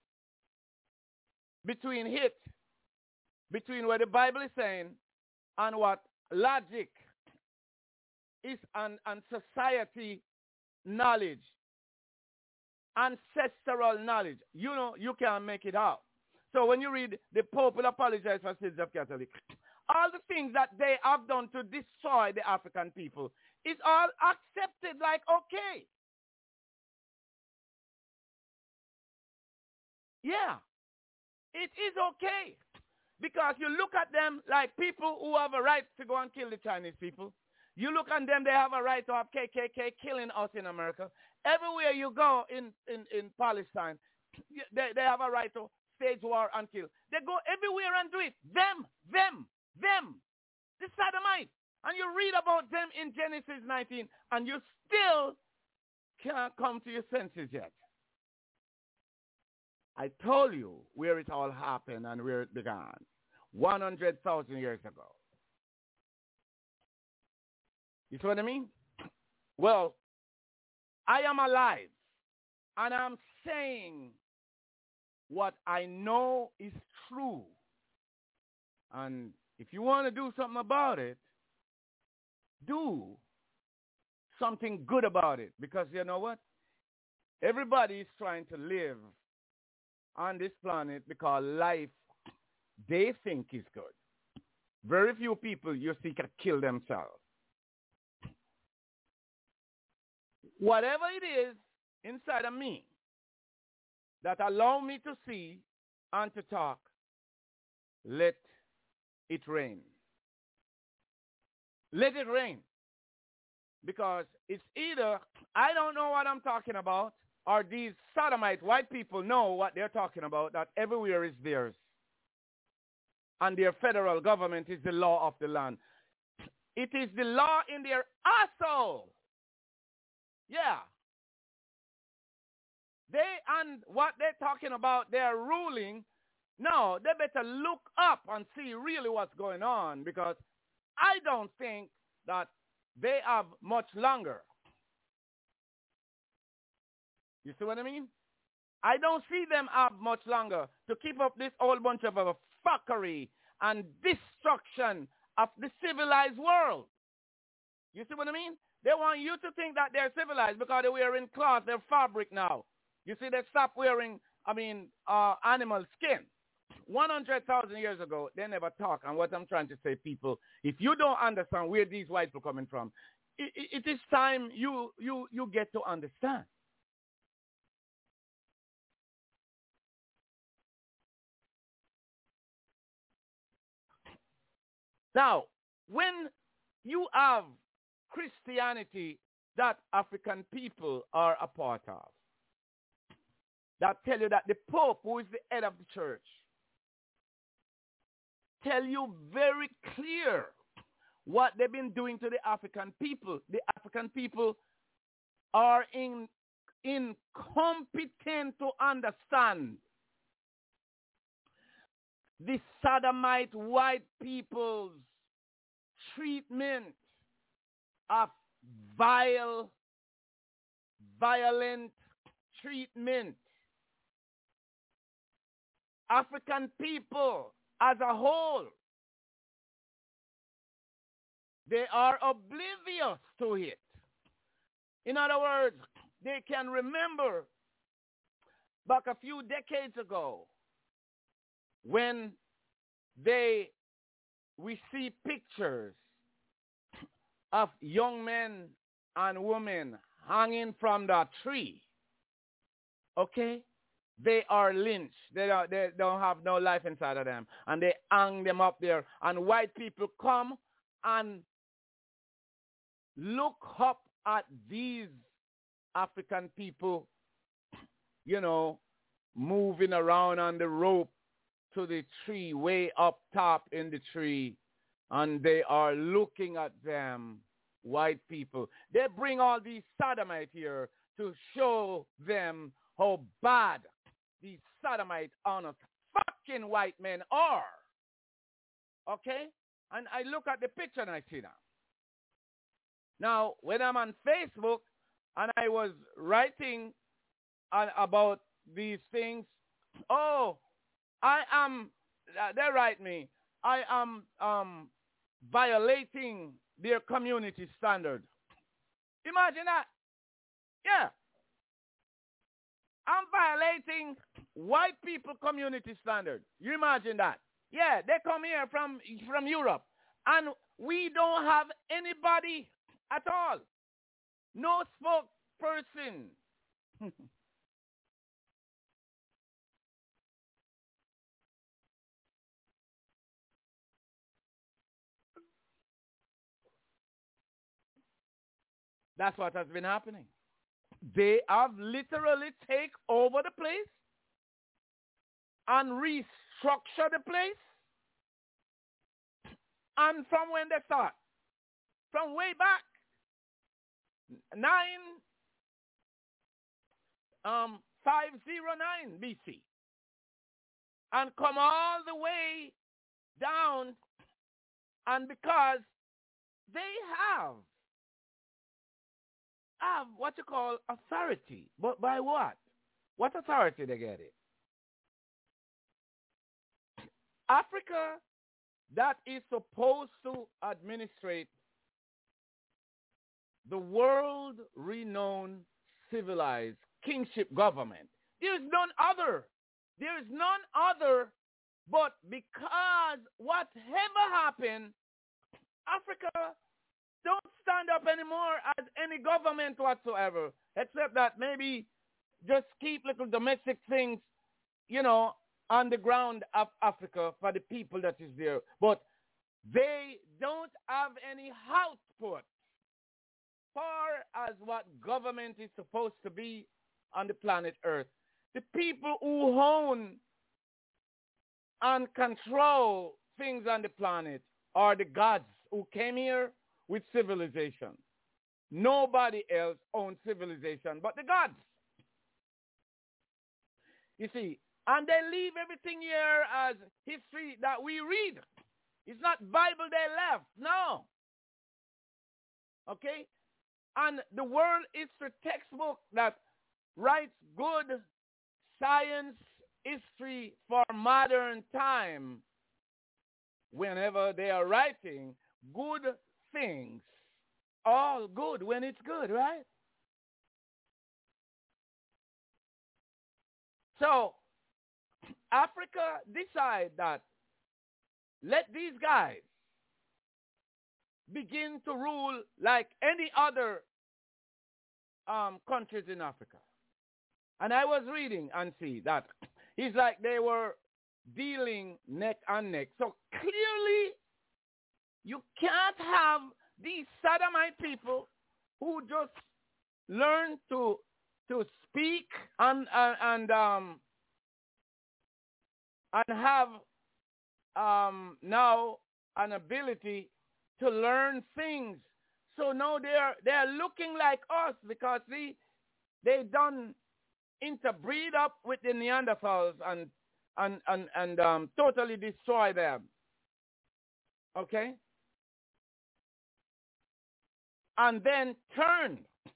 C: between what the Bible is saying and what logic is and society knowledge, ancestral knowledge. You know, you can't make it out. So when you read the Pope will apologize for sins of Catholic, all the things that they have done to destroy the African people is all accepted like okay. Yeah, it is okay. Because you look at them like people who have a right to go and kill the Chinese people. You look at them, they have a right to have KKK killing us in America. Everywhere you go in Palestine, they have a right to stage war and kill. They go everywhere and do it. Them. The sodomite. And you read about them in Genesis 19, and you still can't come to your senses yet. I told you where it all happened and where it began. 100,000 years ago. You see what I mean? Well, I am alive, and I'm saying what I know is true. And if you want to do something about it, do something good about it. Because you know what? Everybody is trying to live on this planet because life they think is good. Very few people you see can kill themselves. Whatever it is inside of me that allow me to see and to talk, let it rain. Let it rain. Because it's either I don't know what I'm talking about, or these sodomite white people know what they're talking about, that everywhere is theirs. And their federal government is the law of the land. It is the law in their asshole. Yeah. And what they're talking about, they're ruling. No, they better look up and see really what's going on, because I don't think that they have much longer. You see what I mean? I don't see them have much longer to keep up this whole bunch of fuckery and destruction of the civilized world. You see what I mean? They want you to think that they're civilized because they're wearing cloth, they're fabric now. You see, they stopped wearing, animal skin. 100,000 years ago, they never talk. And what I'm trying to say, people, if you don't understand where these white people are coming from, it is time you get to understand. Now, when you have Christianity that African people are a part of, that tell you that the Pope, who is the head of the church, tell you very clear what they've been doing to the African people. The African people are incompetent to understand the sodomite white people's treatment of violent treatment. African people as a whole, they are oblivious to it. In other words, they can remember back a few decades ago when we see pictures of young men and women hanging from the tree. Okay? They are lynched. They don't have no life inside of them. And they hang them up there. And white people come and look up at these African people, moving around on the rope to the tree, way up top in the tree. And they are looking at them, white people. They bring all these sodomites here to show them how bad these sodomite honest fucking white men are. Okay? And I look at the picture and I see that. Now, when I'm on Facebook and I was writing about these things, they write me, I am violating their community standard. Imagine that. Yeah. I'm violating white people community standard. You imagine that? Yeah, they come here from Europe. And we don't have anybody at all. No spokesperson. That's what has been happening. They have literally taken over the place and restructured the place. And from when they start, from way back, 509 BC, and come all the way down, and because they have what you call authority. But by what? What authority they get it? Africa that is supposed to administrate the world-renowned civilized kingship government. There is none other. There is none other, but because whatever happened, Africa don't stand up anymore as any government whatsoever, except that maybe just keep little domestic things, on the ground of Africa for the people that is there. But they don't have any output far as what government is supposed to be on the planet Earth. The people who own and control things on the planet are the gods who came here with civilization. Nobody else owns civilization but the gods. You see, and they leave everything here as history that we read. It's not Bible they left, no. Okay? And the world history textbook that writes good science history for modern time, whenever they are writing good things, all good when it's good, right? So Africa decide that let these guys begin to rule like any other countries in Africa. And I was reading and see that it's like they were dealing neck and neck. So clearly you can't have these sodomite people who just learn to speak and have now an ability to learn things. So now they're looking like us because they done interbreed up with the Neanderthals and totally destroy them. Okay? And then turn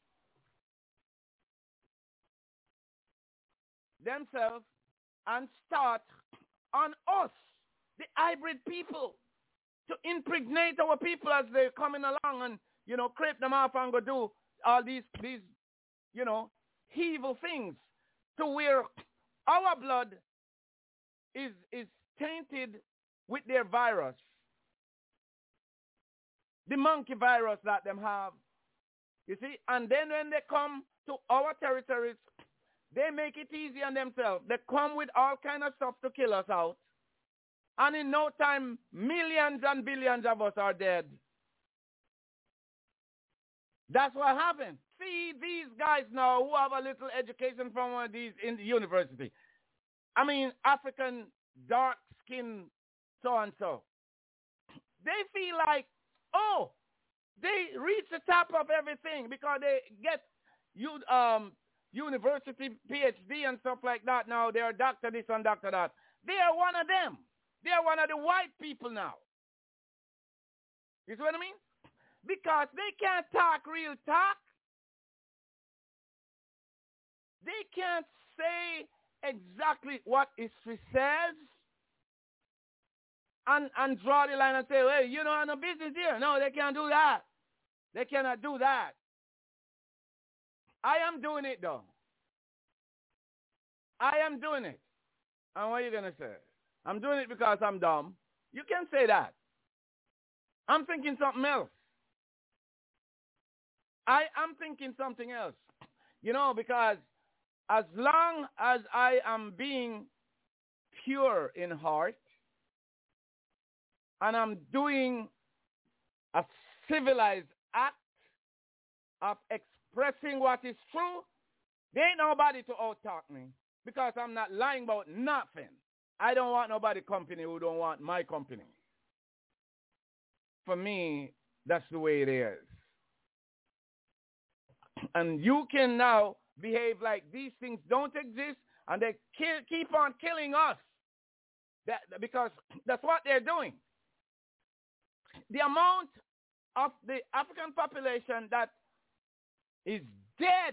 C: themselves and start on us, the hybrid people, to impregnate our people as they're coming along and, creep them off and go do all these evil things, to where our blood is tainted with their virus, the monkey virus that them have, you see. And then when they come to our territories, they make it easy on themselves. They come with all kind of stuff to kill us out. And in no time, millions and billions of us are dead. That's what happened. See these guys now who have a little education from one of these in the university. I mean, African, dark skin, so-and-so. They feel like, they reach the top of everything because they get university PhD and stuff like that. Now they're doctor this and doctor that. They are one of them. They are one of the white people now. You see what I mean? Because they can't talk real talk. They can't say exactly what history says and draw the line and say, well, I'm a business here. No, they can't do that. They cannot do that. I am doing it, though. I am doing it. And what are you going to say? I'm doing it because I'm dumb. You can say that. I'm thinking something else. I am thinking something else. Because as long as I am being pure in heart and I'm doing a civilized act of expressing what is true, there ain't nobody to out-talk me because I'm not lying about nothing. I don't want nobody company who don't want my company. For me, that's the way it is. And you can now behave like these things don't exist and they keep on killing us. Because that's what they're doing. The amount of the African population that is dead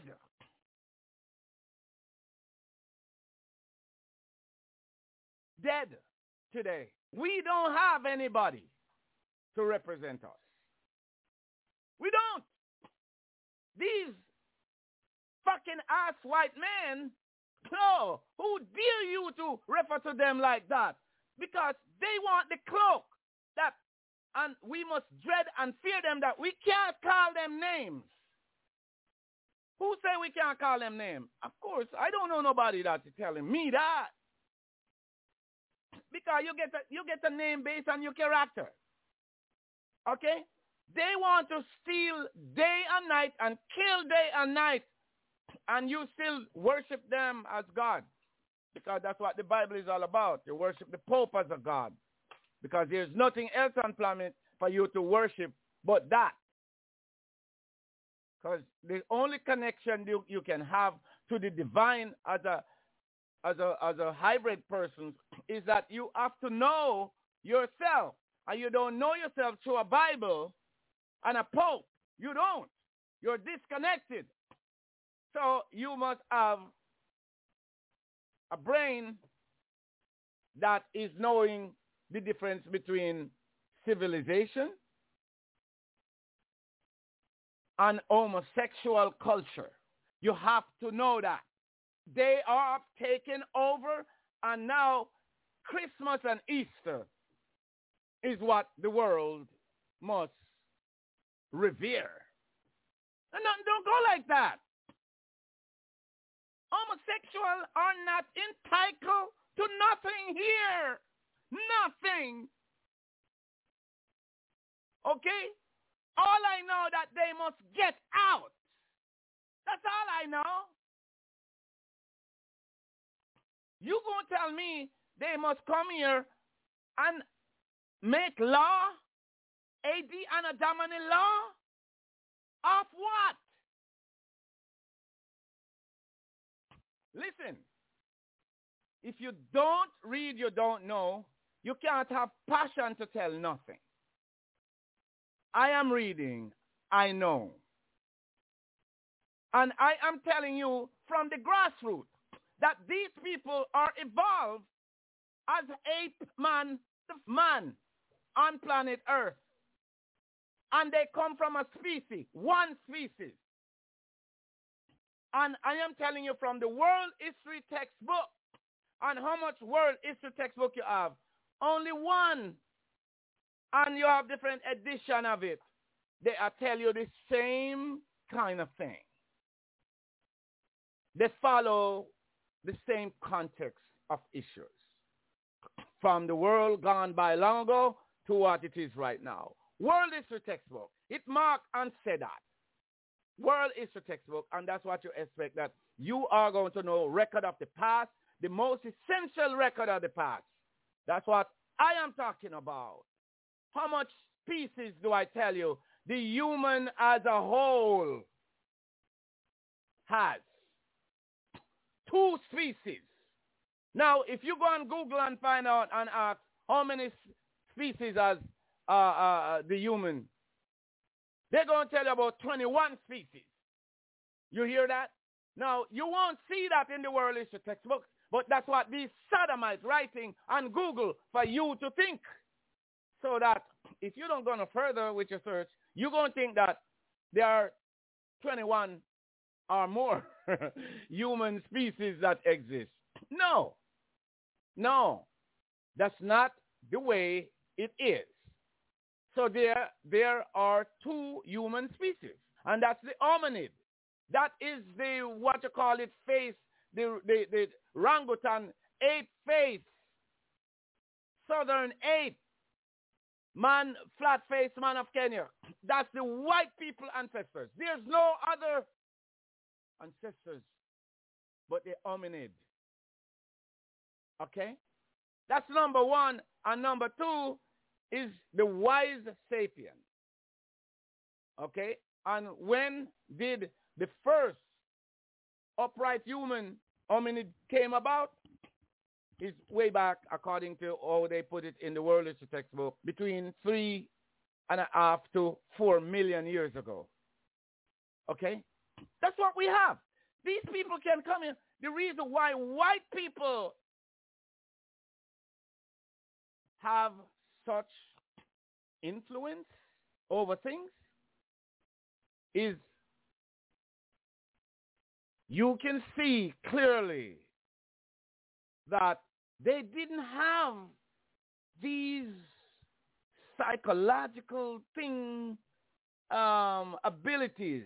C: today We don't have anybody to represent us. We don't. These fucking ass white men, no, who dare you to refer to them like that? Because they want the cloak that, and we must dread and fear them, that we can't call them names. Who say we can't call them names? Of course, I don't know nobody that's telling me that. Because you get a name based on your character. Okay? They want to steal day and night and kill day and night, and you still worship them as God. Because that's what the Bible is all about. You worship the Pope as a God. Because there's nothing else on planet for you to worship but that. Because the only connection you can have to the divine as a hybrid person is that you have to know yourself. And you don't know yourself through a Bible and a Pope. You don't. You're disconnected. So you must have a brain that is knowing the difference between civilization and homosexual culture. You have to know that. They are taken over, and now Christmas and Easter is what the world must revere. And don't go like that. Homosexuals are not entitled to nothing here. Nothing. Okay? All I know that they must get out. That's all I know. You gonna tell me they must come here and make law? AD and Adamani law? Of what? Listen, if you don't read, you don't know. You can't have passion to tell nothing. I am reading. I know. And I am telling you from the grassroots that these people are evolved as ape man on planet Earth. And they come from a species, one species. And I am telling you from the world history textbook, and how much world history textbook you have? Only one. And you have different edition of it. They tell you the same kind of thing. They follow the same context of issues. From the world gone by long ago to what it is right now. World history textbook. It marked and said that. World history textbook, and that's what you expect, that you are going to know record of the past, the most essential record of the past. That's what I am talking about. How much species do I tell you the human as a whole has? 2 species. Now, if you go on Google and find out and ask how many species has the human, they're going to tell you about 21 species. You hear that? Now, you won't see that in the world history textbook, but that's what these sodomites writing on Google for you to think. So that if you don't go no further with your search, you're going to think that there are 21 or more human species that exist. No. No. That's not the way it is. So there are 2 human species, and that's the hominid. That is the, what you call it, face, the orangutan ape face, southern ape, man, flat-faced man of Kenya. That's the white people ancestors. There's no other ancestors but the hominid. Okay? That's number 1. And number 2 is the wise sapien. Okay? And when did the first upright human hominid came about? Is way back, according to how they put it in the world history textbook, between 3.5 to 4 million years ago. Okay? That's what we have. These people can come in. The reason why white people have such influence over things is you can see clearly that they didn't have these psychological abilities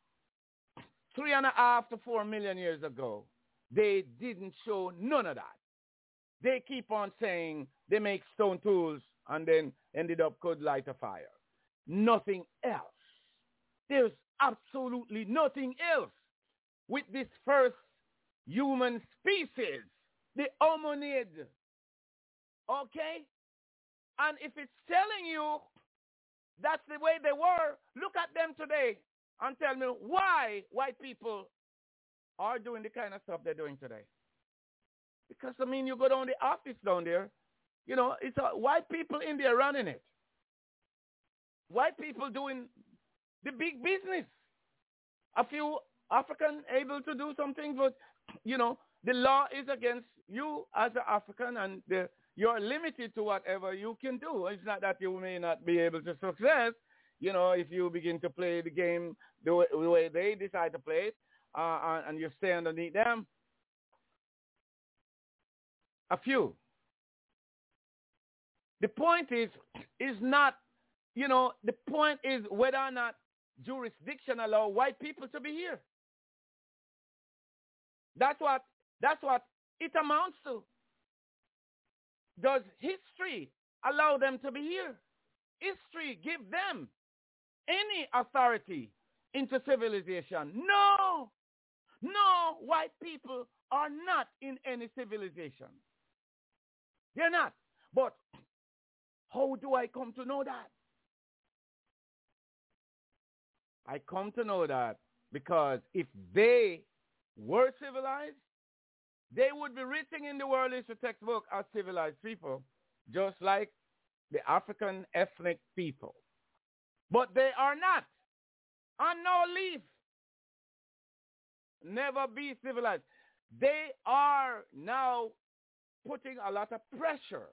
C: 3.5 to 4 million years ago. They didn't show none of that. They keep on saying they make stone tools and then ended up could light a fire. Nothing else. There's absolutely nothing else with this first human species, the hominid. Okay? And if it's telling you that's the way they were, look at them today and tell me why white people are doing the kind of stuff they're doing today. Because, I mean, you go down the office down there, you know, it's white people in there running it. White people doing the big business. A few African able to do something, but, you know, the law is against you as an African, and you're limited to whatever you can do. It's not that you may not be able to success, you know, if you begin to play the game the way they decide to play it, and you stay underneath them. A few. The point is not, you know, the point is whether or not jurisdiction allow white people to be here. That's what it amounts to. Does history allow them to be here? History give them any authority into civilization? No, white people are not in any civilization. They're not. But how do I come to know that? I come to know that because if they were civilized, they would be written in the world history textbook as civilized people, just like the African ethnic people. But they are not. On no leaf. Never be civilized. They are now putting a lot of pressure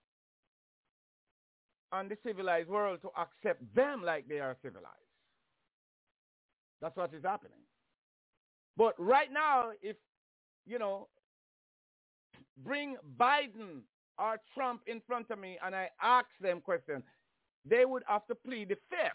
C: on the civilized world to accept them like they are civilized. That's what is happening. But right now, if, you know, bring Biden or Trump in front of me and I ask them questions, they would have to plead the fifth.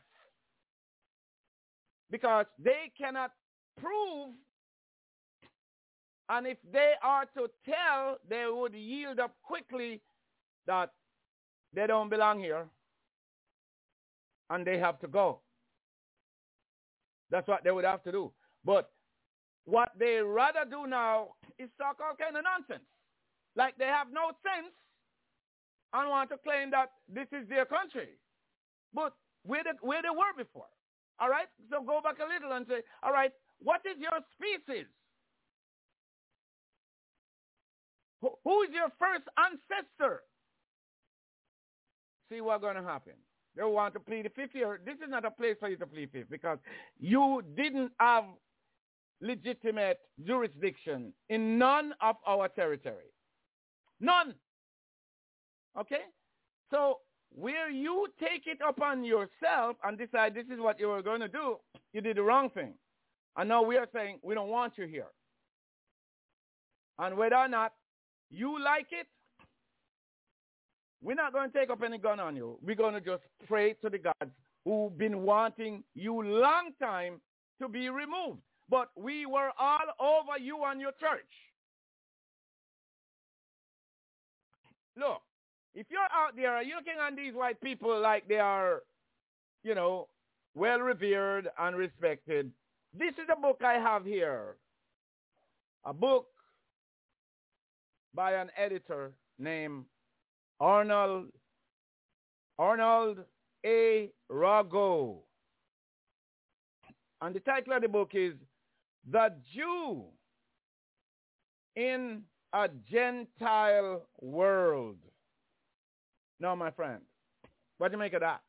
C: Because they cannot prove, and if they are to tell, they would yield up quickly that they don't belong here and they have to go. That's what they would have to do. But what they rather do now is talk all kind of nonsense. Like they have no sense and want to claim that this is their country. But where they were before. All right? So go back a little and say, all right, what is your species? Who is your first ancestor? See what's going to happen. They want to plead the fifth here. This is not a place for you to plead fifth because you didn't have legitimate jurisdiction in none of our territory. None. Okay? So where you take it upon yourself and decide this is what you were going to do, you did the wrong thing. And now we are saying we don't want you here. And whether or not you like it, we're not going to take up any gun on you. We're going to just pray to the gods who've been wanting you long time to be removed. But we were all over you and your church. Look, if you're out there, are you looking on these white people like they are, you know, well revered and respected? This is a book I have here. A book by an editor named Arnold A. Rago. And the title of the book is The Jew in a Gentile World. Now, my friend, what do you make of that?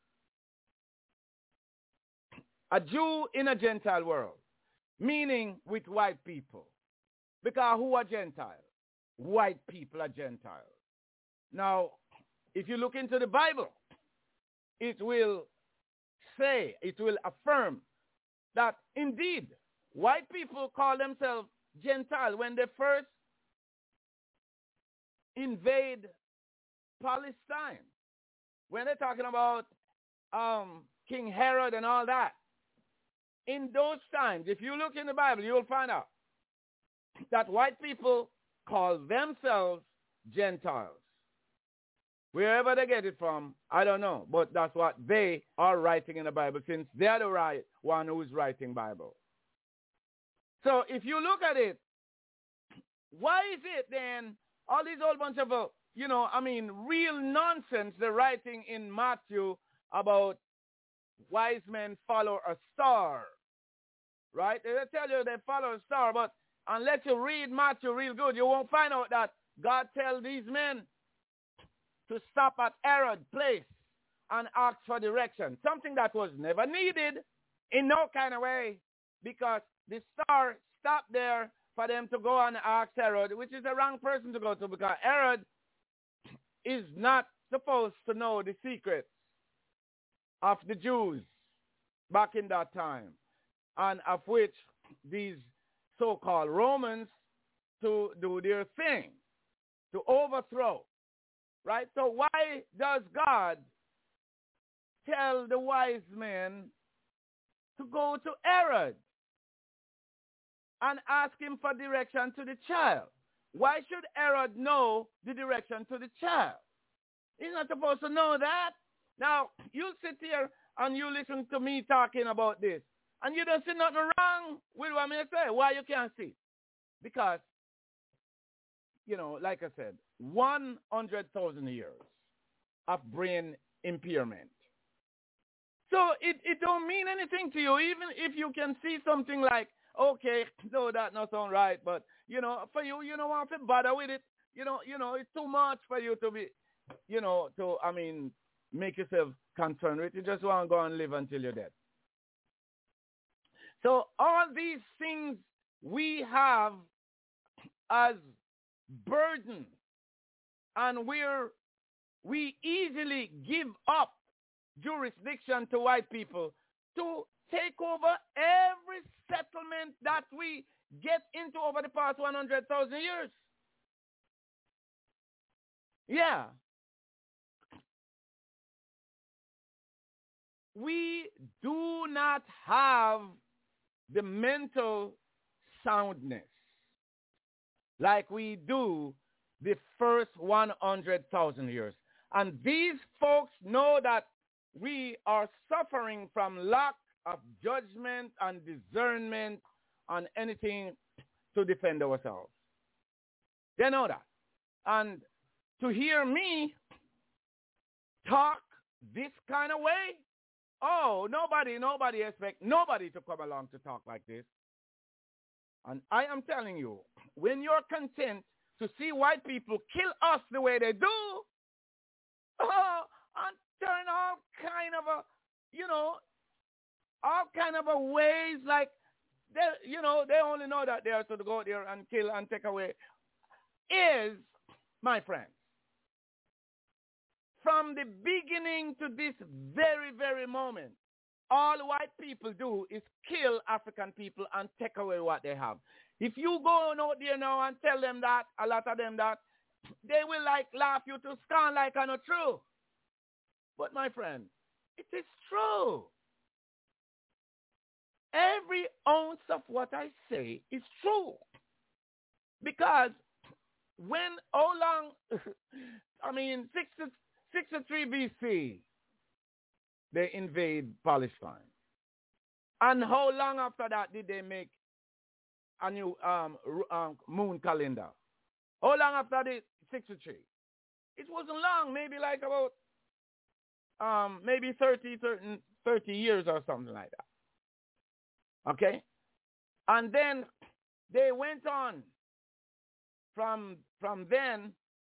C: A Jew in a Gentile world, meaning with white people. Because who are Gentiles? White people are Gentiles. Now, if you look into the Bible, it will say, it will affirm that indeed white people call themselves Gentile when they first invade Palestine. When they're talking about King Herod and all that. In those times, if you look in the Bible, you'll find out that white people call themselves Gentiles. Wherever they get it from, I don't know. But that's what they are writing in the Bible, since they're the one who's writing Bible. So if you look at it, why is it then all these whole bunch of, real nonsense they're writing in Matthew about wise men follow a star, right? They tell you they follow a star, but unless you read Matthew real good, you won't find out that God tells these men to stop at Herod's place and ask for direction, something that was never needed in no kind of way, because the star stopped there for them to go and ask Herod, which is the wrong person to go to, because Herod is not supposed to know the secrets of the Jews back in that time, and of which these so-called Romans to do their thing, to overthrow, right? So why does God tell the wise men to go to Herod and ask him for direction to the child? Why should Herod know the direction to the child? He's not supposed to know that. Now, you sit here and you listen to me talking about this, and you don't see nothing wrong with what I'm going to say. Why you can't see? Because, like I said, 100,000 years of brain impairment. So it don't mean anything to you, even if you can see something like, okay, no, that not sound right, but, for you don't want to bother with it. It's too much for you to be, make yourself concerned with. You just want to go and live until you're dead. So all these things we have as burden, and we easily give up jurisdiction to white people to take over every settlement that we get into over the past 100,000 years. Yeah. We do not have the mental soundness like we do the first 100,000 years. And these folks know that we are suffering from lack of judgment and discernment on anything to defend ourselves. They know that. And to hear me talk this kind of way, nobody expect nobody to come along to talk like this. And I am telling you, when you're content to see white people kill us the way they do, and turn all kind of a ways, like they only know that they are to go there and kill and take away, is, my friends, from the beginning to this very, very moment, all white people do is kill African people and take away what they have. If you go out there now and tell them that, a lot of them that, they will laugh you to scorn like I know true. But my friend, it is true. Every ounce of what I say is true. Because how long, 63 BC, they invade Palestine. And how long after that did they make a new moon calendar? How long after the 63? It wasn't long, maybe like about maybe 30 years or something like that. Okay? And then they went on from then.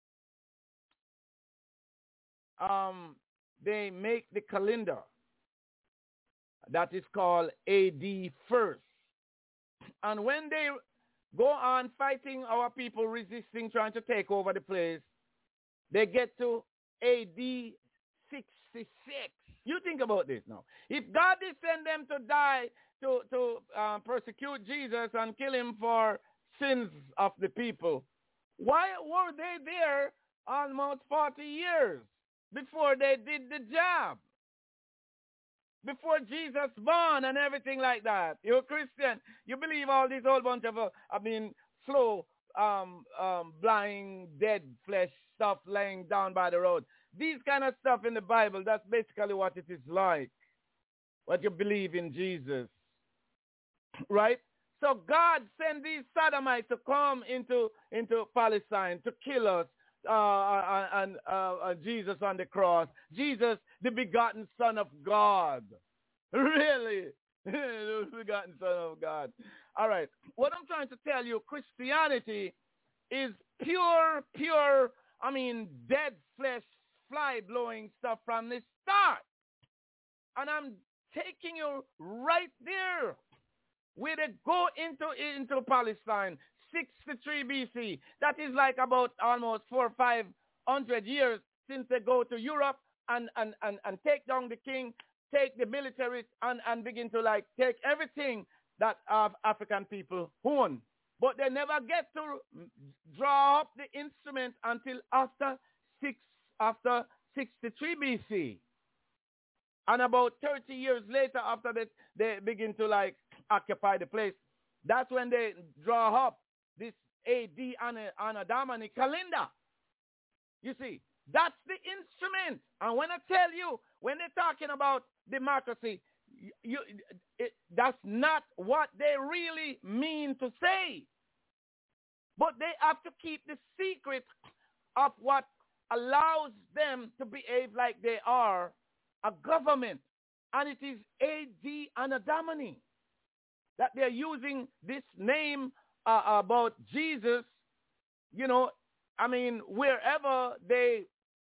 C: They make the calendar that is called AD 1st. And when they go on fighting our people, resisting, trying to take over the place, they get to AD 66. You think about this now. If God did send them to die, to persecute Jesus and kill him for sins of the people, why were they there almost 40 years before they did the job? Before Jesus born and everything like that. You're a Christian. You believe all this whole bunch of, slow, blind, dead flesh stuff laying down by the road. These kind of stuff in the Bible, that's basically what it is like. What you believe in Jesus. Right? So God sent these sodomites to come into Palestine to kill us. And Jesus on the cross. Jesus, the begotten Son of God. Really? The begotten Son of God. All right. What I'm trying to tell you, Christianity is pure, dead flesh, fly-blowing stuff from the start. And I'm taking you right there where they go into Palestine. 63 BC. That is like about almost 400 or 500 years since they go to Europe and take down the king, take the military and begin to take everything that African people own. But they never get to draw up the instrument until after 63 BC. And about 30 years later, after that, they begin to occupy the place. That's when they draw up this AD Anno Domini calendar. You see, that's the instrument. And when I tell you, when they're talking about democracy, that's not what they really mean to say. But they have to keep the secret of what allows them to behave like they are a government. And it is AD Anno Domini that they're using this name about Jesus, wherever they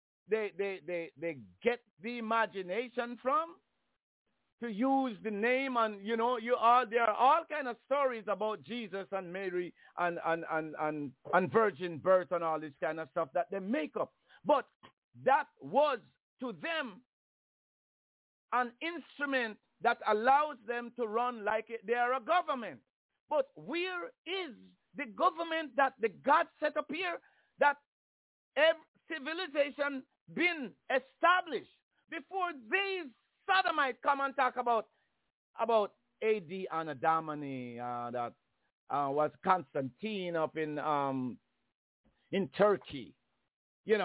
C: get the imagination from to use the name, and there are all kind of stories about Jesus and Mary and virgin birth and all this kind of stuff that they make up. But that was to them an instrument that allows them to run like they are a government. But where is the government that the God set up here, that every civilization been established before these sodomites come and talk about AD Anno Domini, that was Constantine up in Turkey, set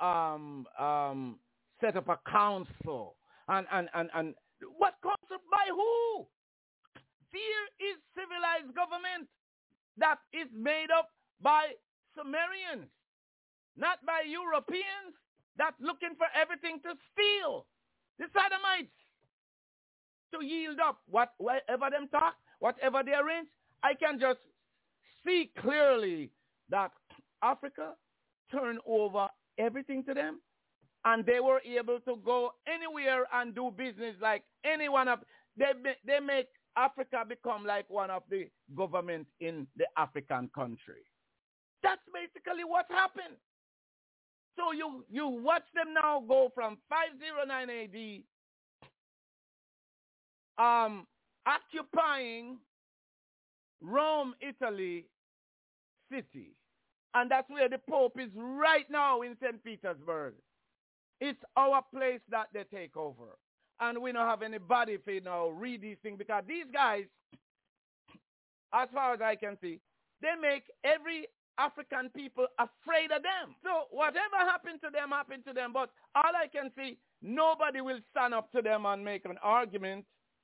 C: up a council and what council by who? There is civilized government that is made up by Sumerians, not by Europeans that looking for everything to steal. The sodomites to yield up whatever them talk, whatever they arrange. I can just see clearly that Africa turned over everything to them, and they were able to go anywhere and do business like any one of. They make Africa become like one of the governments in the African country. That's basically what happened. So you watch them now go from 509 AD, occupying Rome, Italy city. And that's where the Pope is right now in St. Petersburg. It's our place that they take over. And we don't have anybody to read these things, because these guys, as far as I can see, they make every African people afraid of them. So whatever happened to them, happened to them. But all I can see, nobody will stand up to them and make an argument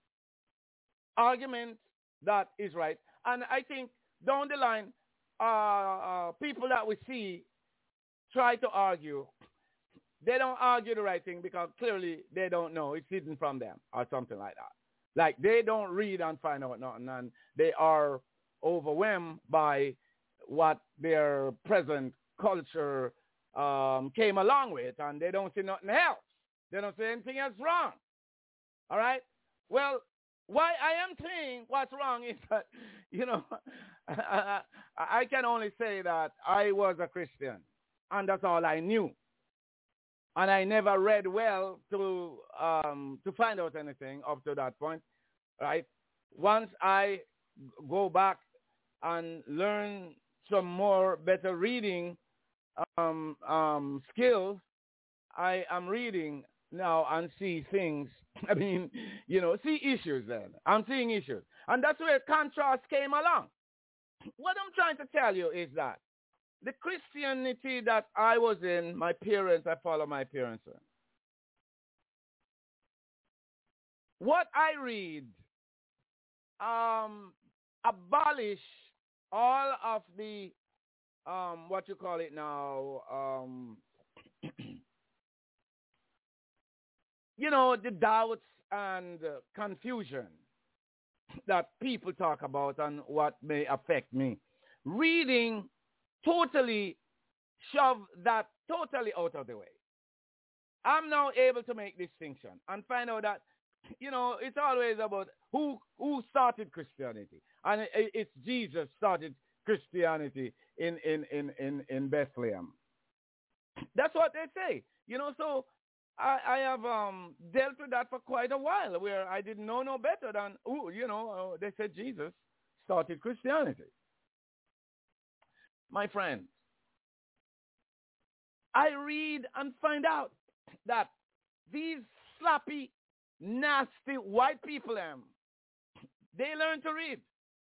C: that is right. And I think down the line, people that we see try to argue. They don't argue the right thing because clearly they don't know. It's hidden from them or something like that. Like they don't read and find out nothing, and they are overwhelmed by what their present culture came along with, and they don't see nothing else. They don't see anything else wrong. All right? Well, why I am saying what's wrong is that, I can only say that I was a Christian, and that's all I knew. and I never read well to find out anything up to that point, right? Once I go back and learn some more better reading skills, I am reading now and see things. I mean, see issues then. I'm seeing issues. And that's where contrast came along. What I'm trying to tell you is that the Christianity that I was in, I follow my parents in. What I read abolish all of the what you call it now, the doubts and confusion that people talk about and what may affect me. Reading totally shove that totally out of the way. I'm now able to make distinction and find out that, it's always about who started Christianity. And it's Jesus started Christianity in Bethlehem. That's what they say. So I have dealt with that for quite a while, where I didn't know no better than, they said Jesus started Christianity. My friends, I read and find out that these sloppy, nasty white people, they learn to read.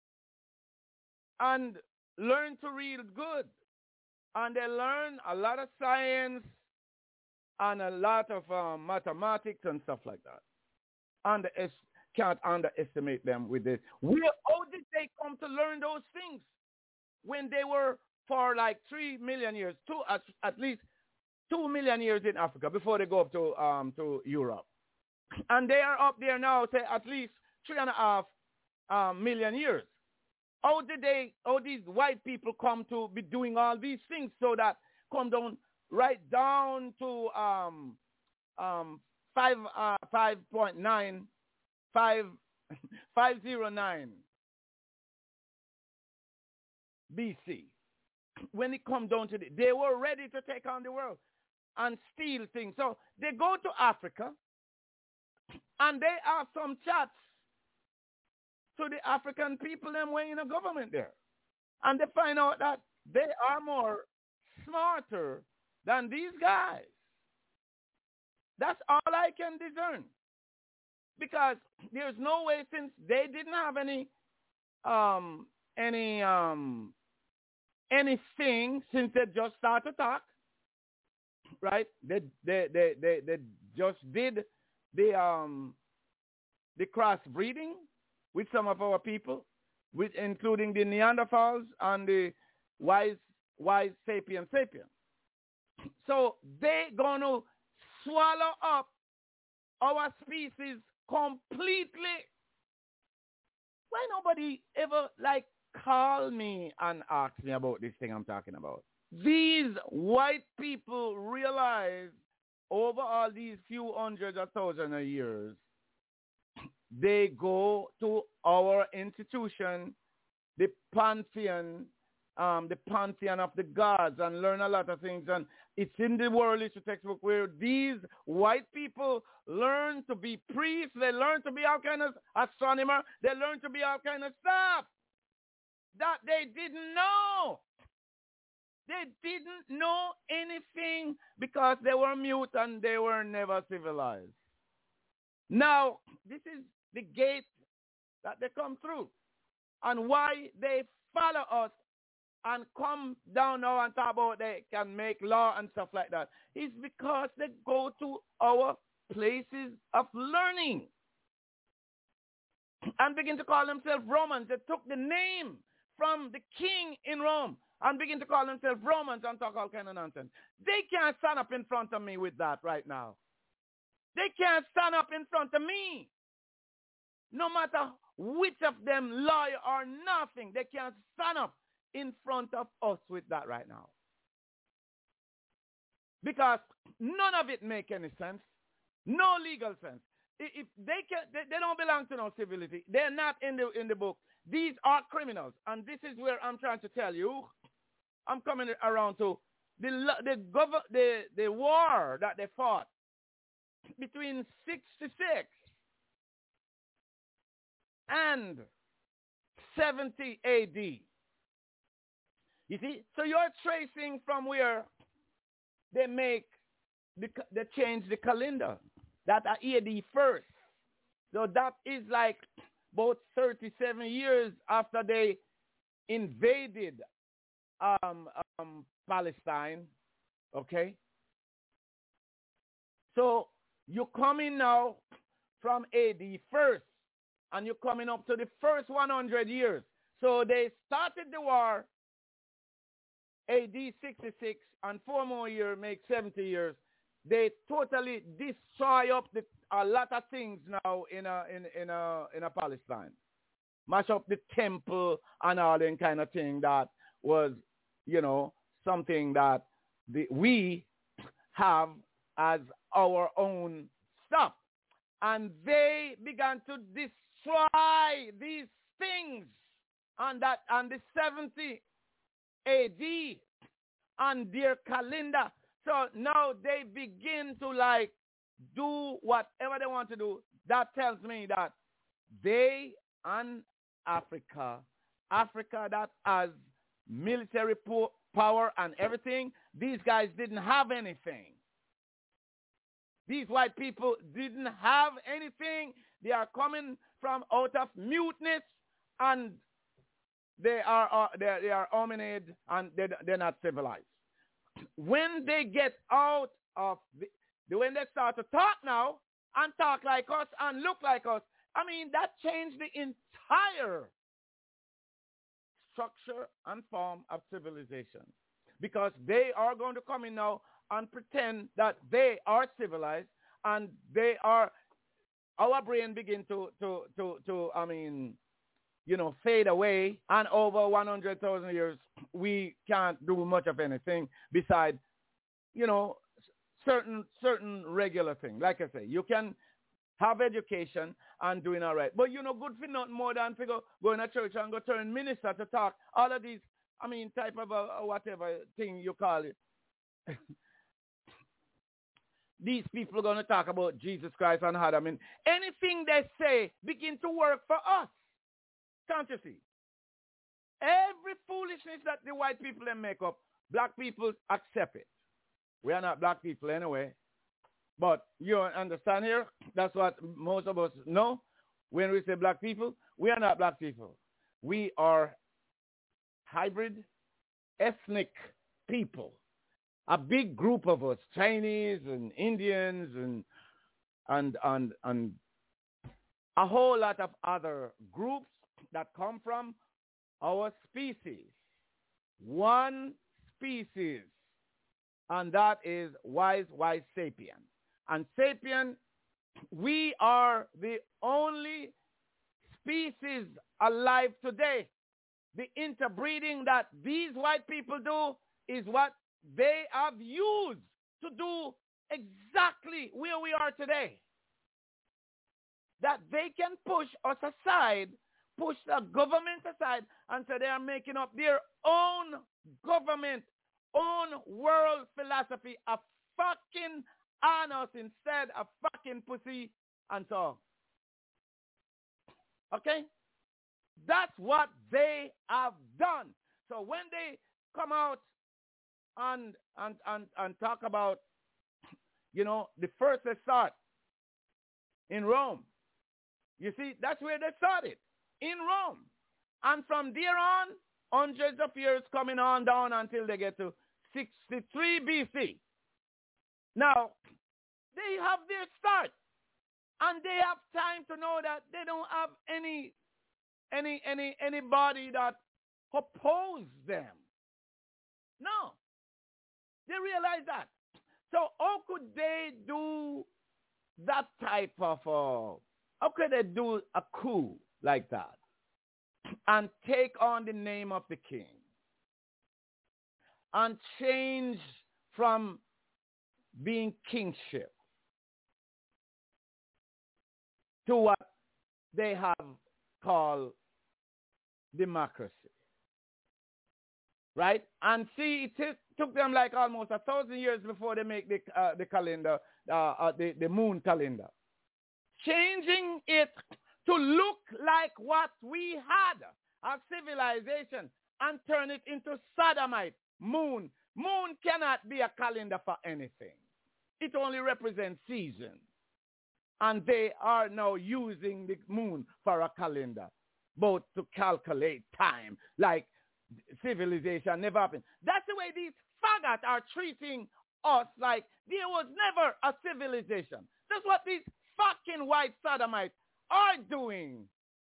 C: And learn to read good. And they learn a lot of science and a lot of mathematics and stuff like that. Can't underestimate them with this. How did they come to learn those things when they were for like 3 million years, at least 2 million years in Africa before they go up to Europe? And they are up there now, say at least 3.5 million years. How these white people come to be doing all these things so that come down right down to 5.9 509 BC. When it come down to they were ready to take on the world and steal things. So they go to Africa and they have some chats to the African people them way in a government there. And they find out that they are more smarter than these guys. That's all I can discern. Because there's no way, since they didn't have anything since they just started to talk, right? They just did the crossbreeding with some of our people, including the Neanderthals and the wise sapien. So they gonna swallow up our species completely. Why nobody ever call me and ask me about this thing I'm talking about? These white people realize over all these few hundreds of thousands of years, they go to our institution, the pantheon of the gods, and learn a lot of things. And it's in the world history textbook where these white people learn to be priests, they learn to be all kind of astronomer, they learn to be all kind of stuff that they didn't know. They didn't know anything because they were mute and they were never civilized. Now, this is the gate that they come through. And why they follow us and come down now and talk about they can make law and stuff like that is because they go to our places of learning and begin to call themselves Romans. They took the name from the king in Rome and begin to call themselves Romans and talk all kind of nonsense. They can't stand up in front of me with that right now. They can't stand up in front of me. No matter which of them lie or nothing, they can't stand up in front of us with that right now. Because none of it make any sense. No legal sense. If they don't belong to no civility. They're not in the book. These are criminals. And this is where I'm trying to tell you. I'm coming around to the war that they fought between 66 and 70 AD. You see, so you're tracing from where they change the calendar. That are AD first. So that is like about 37 years after they invaded Palestine. Okay? So you're coming now from AD first, and you're coming up to the first 100 years. So they started the war AD 66, and 4 more years make 70 years. They totally destroy up a lot of things now in Palestine. Mash up the temple and all that kind of thing that was, something that we have as our own stuff. And they began to destroy these things on the 70 AD on their calendar. So now they begin to do whatever they want to do. That tells me that they and Africa that has military power and everything, these guys didn't have anything. These white people didn't have anything. They are coming from out of muteness, and they are hominid, and they're not civilized. When they get out of when they start to talk now and talk like us and look like us, that changed the entire structure and form of civilization, because they are going to come in now and pretend that they are civilized, and our brain begin to fade away, and over 100,000 years, we can't do much of anything besides, certain regular things. Like I say, you can have education and doing all right, but good for nothing more than to go in a church and go turn minister to talk all of these, type of whatever thing you call it. These people are going to talk about Jesus Christ and how, anything they say begin to work for us. Can't you see? Every foolishness that the white people then make up, black people accept it. We are not black people anyway. But you understand here? That's what most of us know. When we say black people, we are not black people. We are hybrid, ethnic people. A big group of us, Chinese and Indians and a whole lot of other groups that come from our species. One species, and that is wise sapien. And sapien, we are the only species alive today. The interbreeding that these white people do is what they have used to do exactly where we are today. That they can push us aside, push the government aside, and so they are making up their own government, own world philosophy, a fucking anus instead of fucking pussy, and so on. Okay? That's what they have done. So when they come out and talk about, the first they start in Rome. You see, that's where they started, in Rome. And from there on, hundreds of years coming on down until they get to 63 BC. Now, they have their start. And they have time to know that they don't have anybody that opposes them. No. They realize that. So how could they do that type of, how could they do a coup like that and take on the name of the king and change from being kingship to what they have called democracy? Right? And see, took them like almost 1,000 years before they make the calendar, the moon calendar. Changing it to look like what we had, a civilization, and turn it into sodomite, moon. Moon cannot be a calendar for anything. It only represents season. And they are now using the moon for a calendar, both to calculate time, like civilization never happened. That's the way these faggots are treating us, like there was never a civilization. That's what these fucking white sodomites are doing.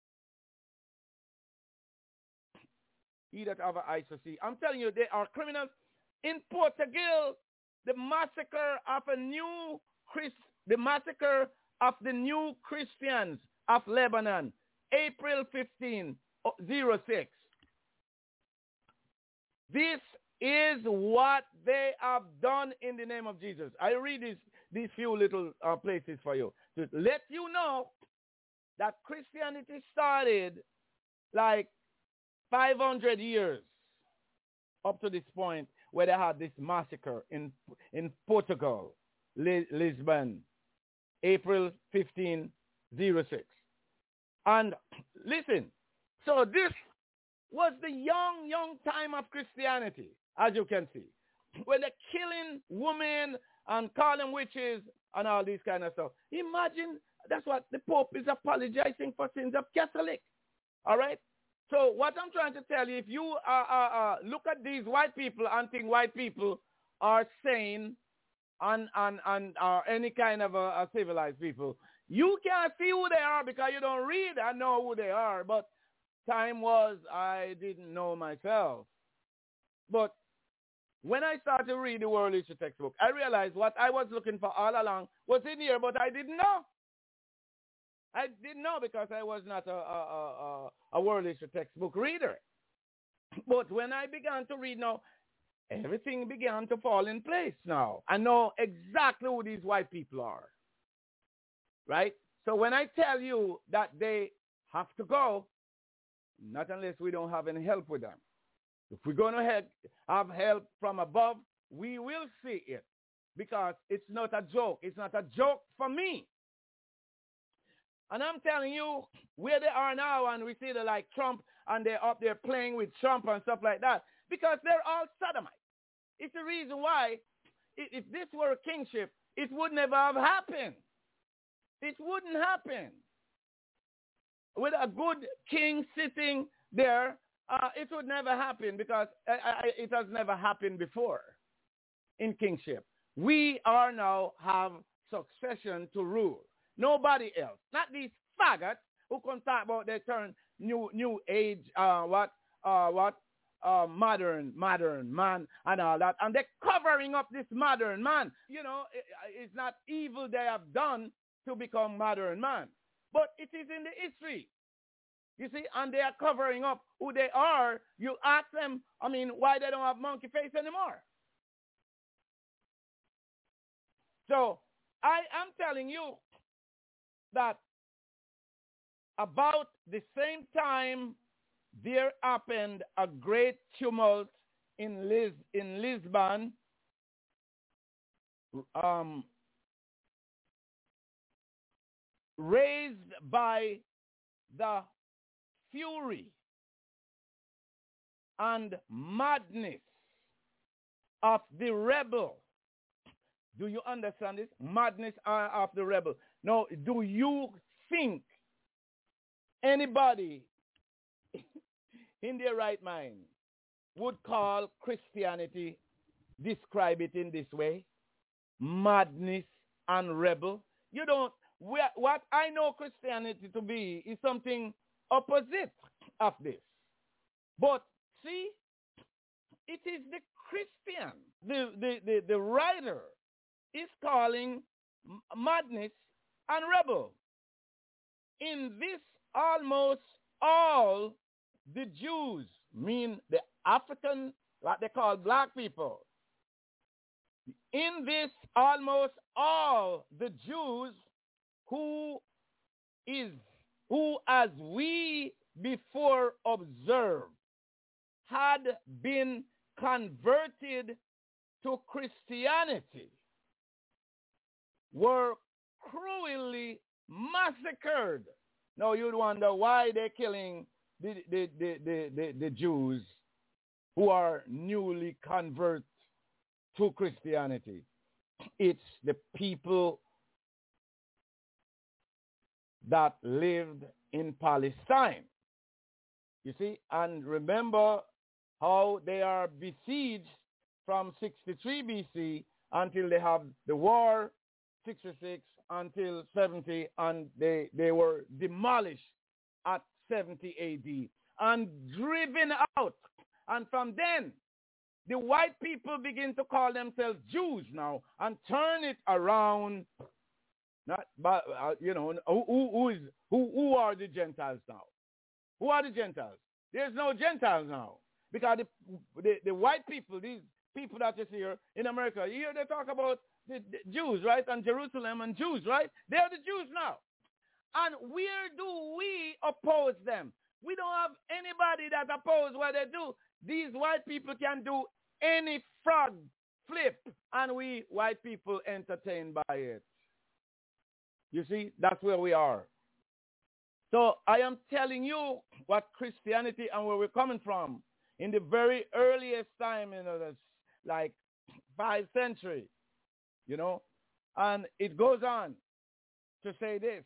C: He that have eyes to see. I'm telling you, they are criminals. In Portugal, the massacre of the new Christians of Lebanon, April 15, 06. This is what they have done in the name of Jesus. I read these few little places for you to let you know that Christianity started like 500 years up to this point where they had this massacre in Portugal, Lisbon, April 15, 06. And listen, so this was the young time of Christianity, as you can see, when they're killing women and calling witches and all these kind of stuff. Imagine, that's what the Pope is apologizing for sins of Catholic. All right? So what I'm trying to tell you, if you look at these white people and think white people are sane and are any kind of a civilized people, you can't see who they are because you don't read and know who they are. But time was I didn't know myself. But when I started to read the world history textbook, I realized what I was looking for all along was in here, but I didn't know. I didn't know because I was not a world history textbook reader. But when I began to read now, everything began to fall in place now. I know exactly who these white people are. Right? So when I tell you that they have to go, not unless we don't have any help with them. If we're going to have help from above, we will see it. Because it's not a joke. It's not a joke for me. And I'm telling you, where they are now, and we see the like Trump, and they're up there playing with Trump and stuff like that, because they're all sodomites. It's the reason why, if this were a kingship, it would never have happened. It wouldn't happen. With a good king sitting there, it would never happen because it has never happened before in kingship. We are now have succession to rule. Nobody else. Not these faggots who can talk about they turn new age, modern man and all that. And they're covering up this modern man. You know, it's not evil they have done to become modern man. But it is in the history. You see, and they are covering up who they are. You ask them, why they don't have monkey face anymore. So I am telling you that about the same time there happened a great tumult in Lisbon, raised by the fury and madness of the rebel. Do you understand this? Madness of the rebel. Now, do you think anybody in their right mind would call Christianity, describe it in this way? Madness and rebel? You don't. What I know Christianity to be is something opposite of this. But see, it is the Christian, the writer is calling madness and rebel. In this, almost all the Jews, mean the African, what they call black people. In this, almost all the Jews who as we before observed, had been converted to Christianity were cruelly massacred. Now you'd wonder why they're killing the Jews who are newly converted to Christianity. It's the people that lived in Palestine. You see, and remember how they are besieged from 63 BC until they have the war, 66 until 70, and they were demolished at 70 AD and driven out. And from then, the white people begin to call themselves Jews now and turn it around. Not, but who are the Gentiles now? Who are the Gentiles? There's no Gentiles now because the white people, these people that you see here in America, you hear they talk about the Jews, right, and Jerusalem and Jews, right? They're the Jews now. And where do we oppose them? We don't have anybody that opposes what they do. These white people can do any frog flip, and we white people entertained by it. You see, that's where we are. So I am telling you what Christianity and where we're coming from. In the very earliest time, that's like 5th century, and it goes on to say this,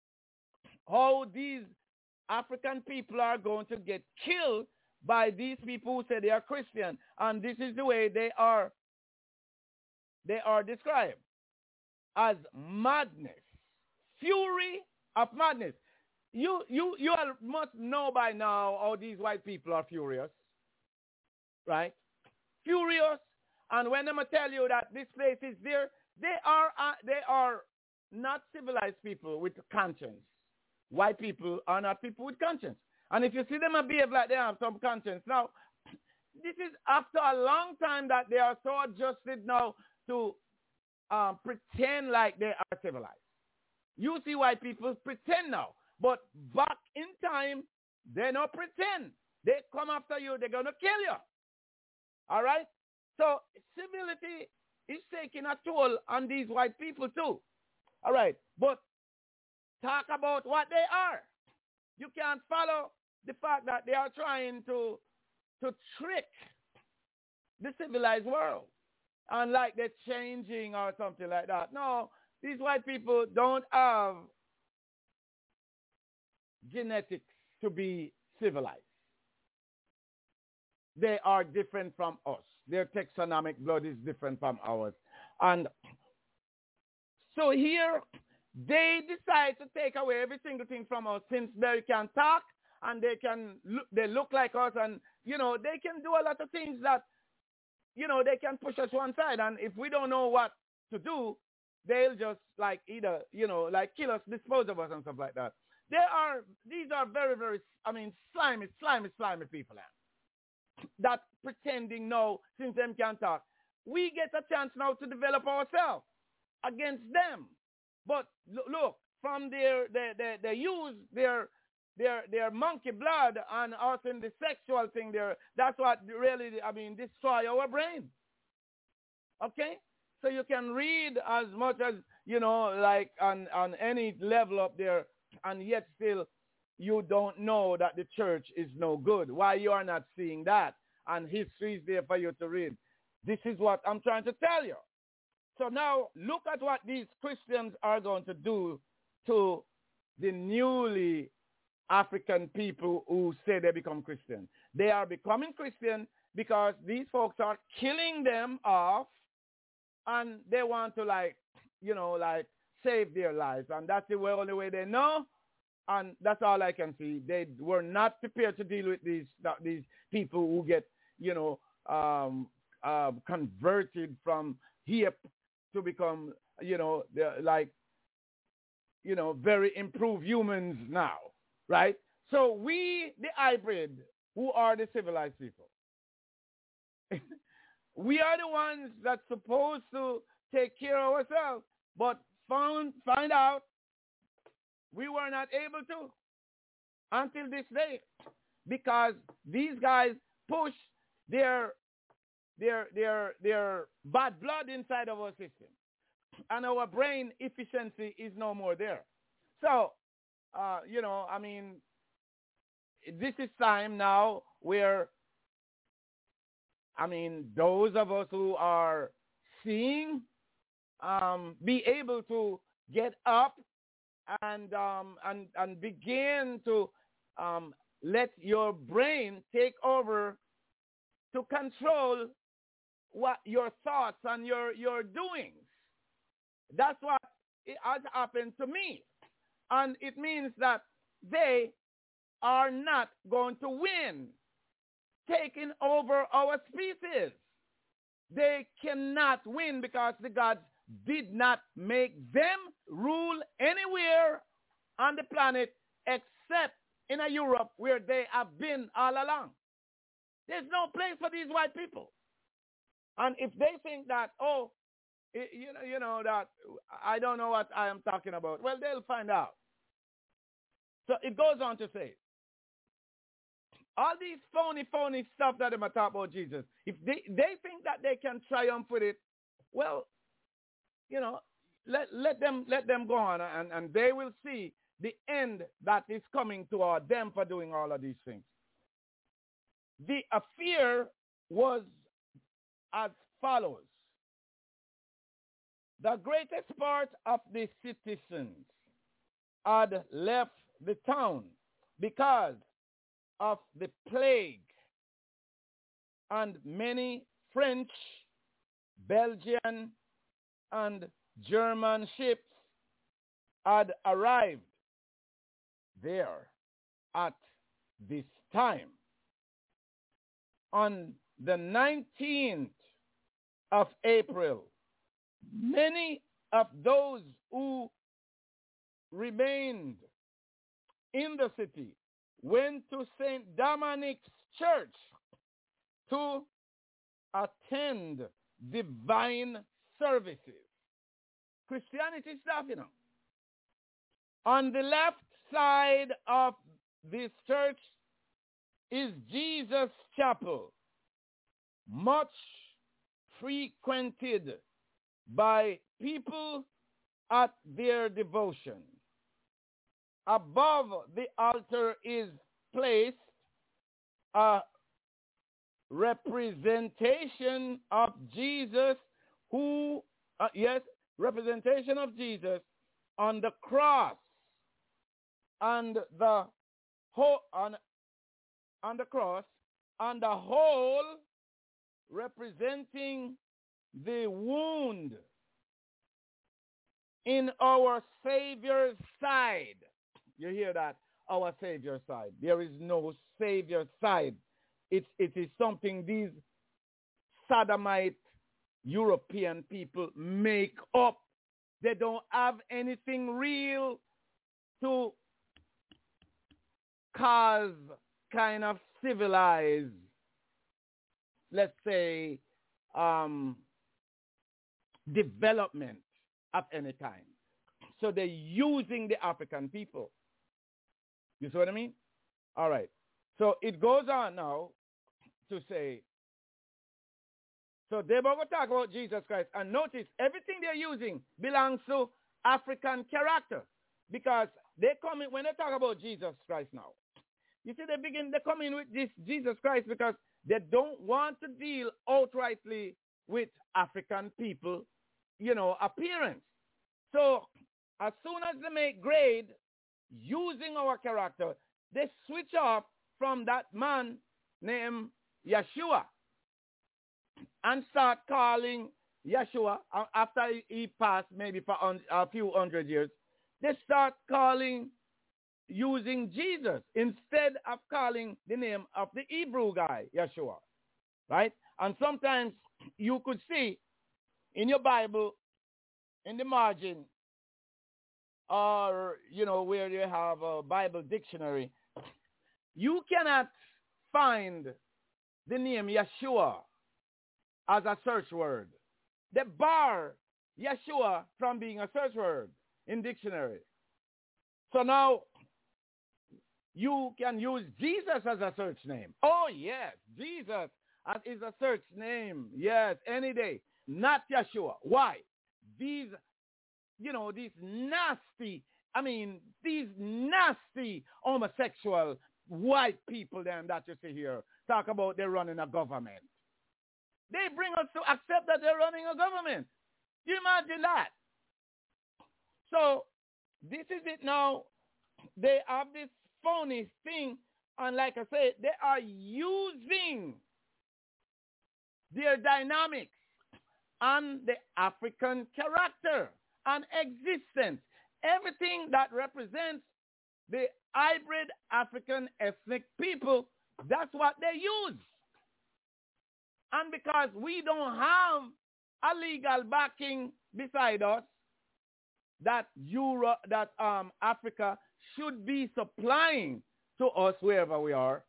C: how these African people are going to get killed by these people who say they are Christian. And this is the way they are described as madness, fury of madness. You all must know by now how these white people are furious, right? Furious. And when they tell you that this place is there, they are not civilized people with conscience. White people are not people with conscience. And if you see them behave like they have some conscience, now, this is after a long time that they are so adjusted now to pretend like they are civilized. You see white people pretend now. But back in time, they don't pretend. They come after you, they're going to kill you. All right? So civility is taking a toll on these white people too. All right? But talk about what they are. You can't follow the fact that they are trying to trick the civilized world. And like they're changing or something like that. No, these white people don't have genetics to be civilized. They are different from us. Their taxonomic blood is different from ours. And so here, they decide to take away every single thing from us since they can talk and they look like us and, they can do a lot of things that, they can push us one side. And if we don't know what to do, they'll just either, kill us, dispose of us and stuff like that. These are very, very, slimy people that pretending now, since them can't talk. We get a chance now to develop ourselves against them. But look, from they use their monkey blood and us in the sexual thing there. That's what really, destroy our brain. Okay? So you can read as much as, on any level up there, and yet still you don't know that the church is no good. Why you are not seeing that? And history is there for you to read. This is what I'm trying to tell you. So now look at what these Christians are going to do to the newly African people who say they become Christian. They are becoming Christian because these folks are killing them off and they want to save their lives. And that's the only way they know. And that's all I can see. They were not prepared to deal with these people who get, converted from here to become, very improved humans now, right? So we, the hybrid, who are the civilized people, we are the ones that's supposed to take care of ourselves, but find out we were not able to until this day because these guys push their their bad blood inside of our system. And our brain efficiency is no more there. So, this is time now where, those of us who are seeing, be able to get up and begin to let your brain take over to control what your thoughts and your doings. That's what it has happened to me. And it means that they are not going to win taking over our species. They cannot win because the gods did not make them rule anywhere on the planet except in a Europe where they have been all along. There's no place for these white people. And if they think that, that I don't know what I am talking about, well, they'll find out. So it goes on to say, all these phony stuff that they talk about Jesus, if they think that they can triumph with it, well, let them go on, and they will see the end that is coming to them for doing all of these things. The affair was as follows. The greatest part of the citizens had left the town because of the plague, and many French, Belgian, and German ships had arrived there at this time. On the 19th of April, many of those who remained in the city went to St. Dominic's Church to attend divine services. Christianity stuff, On the left side of this church is Jesus Chapel, much frequented by people at their devotion. Above the altar is placed a representation of Jesus representation of Jesus on the cross, and the whole on the cross, and the whole representing the wound in our Savior's side. You hear that? Our Savior's side. There is no Savior's side. It is something these sodomite European people make up. They don't have anything real to cause kind of civilized, let's say, development of any kind. So they're using the African people. You see what I mean? All right. So it goes on now to say, so they're going to talk about Jesus Christ. And notice, everything they're using belongs to African character. Because they come in, when they talk about Jesus Christ now, you see they come in with this Jesus Christ because they don't want to deal outrightly with African people, appearance. So as soon as they make grade using our character, they switch off from that man named Yeshua and start calling Yeshua after he passed maybe for a few hundred years. They start using Jesus instead of calling the name of the Hebrew guy, Yeshua, right? And sometimes you could see in your Bible, in the margin, or, where you have a Bible dictionary, you cannot find the name Yeshua as a search word. They bar Yeshua from being a search word in dictionary. So now you can use Jesus as a search name. Oh yes, Jesus is a search name. Yes, any day. Not Yeshua. Why? These nasty homosexual white people then that you see here talk about they're running a government. They bring us to accept that they're running a government. You imagine that? So this is it now. They have this phony thing, and like I said, they are using their dynamics and the African character and existence. Everything that represents the hybrid African ethnic people, that's what they use. And because we don't have a legal backing beside us, that Africa should be supplying to us wherever we are,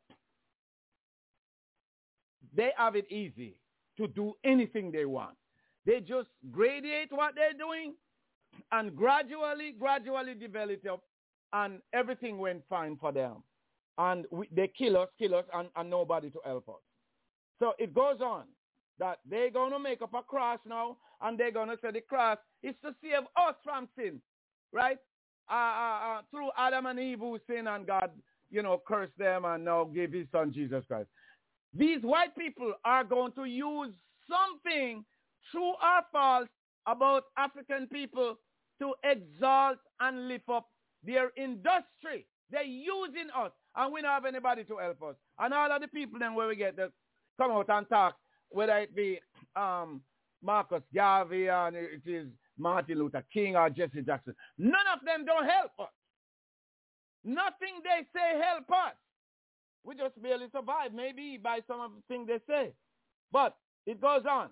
C: they have it easy to do anything they want. They just gradate what they're doing and gradually develop it up, and everything went fine for them. And they kill us, and nobody to help us. So it goes on that they're going to make up a cross now, and they're going to say the cross is to save us from sin, right? Through Adam and Eve who sinned, and God, cursed them and now gave his son Jesus Christ. These white people are going to use something true or false about African people to exalt and lift up their industry. They're using us, and we don't have anybody to help us. And all of the people then where we get that come out and talk, whether it be Marcus Garvey and it is Martin Luther King or Jesse Jackson, none of them don't help us. Nothing they say help us. We just barely survive, maybe by some of the things they say. But it goes on.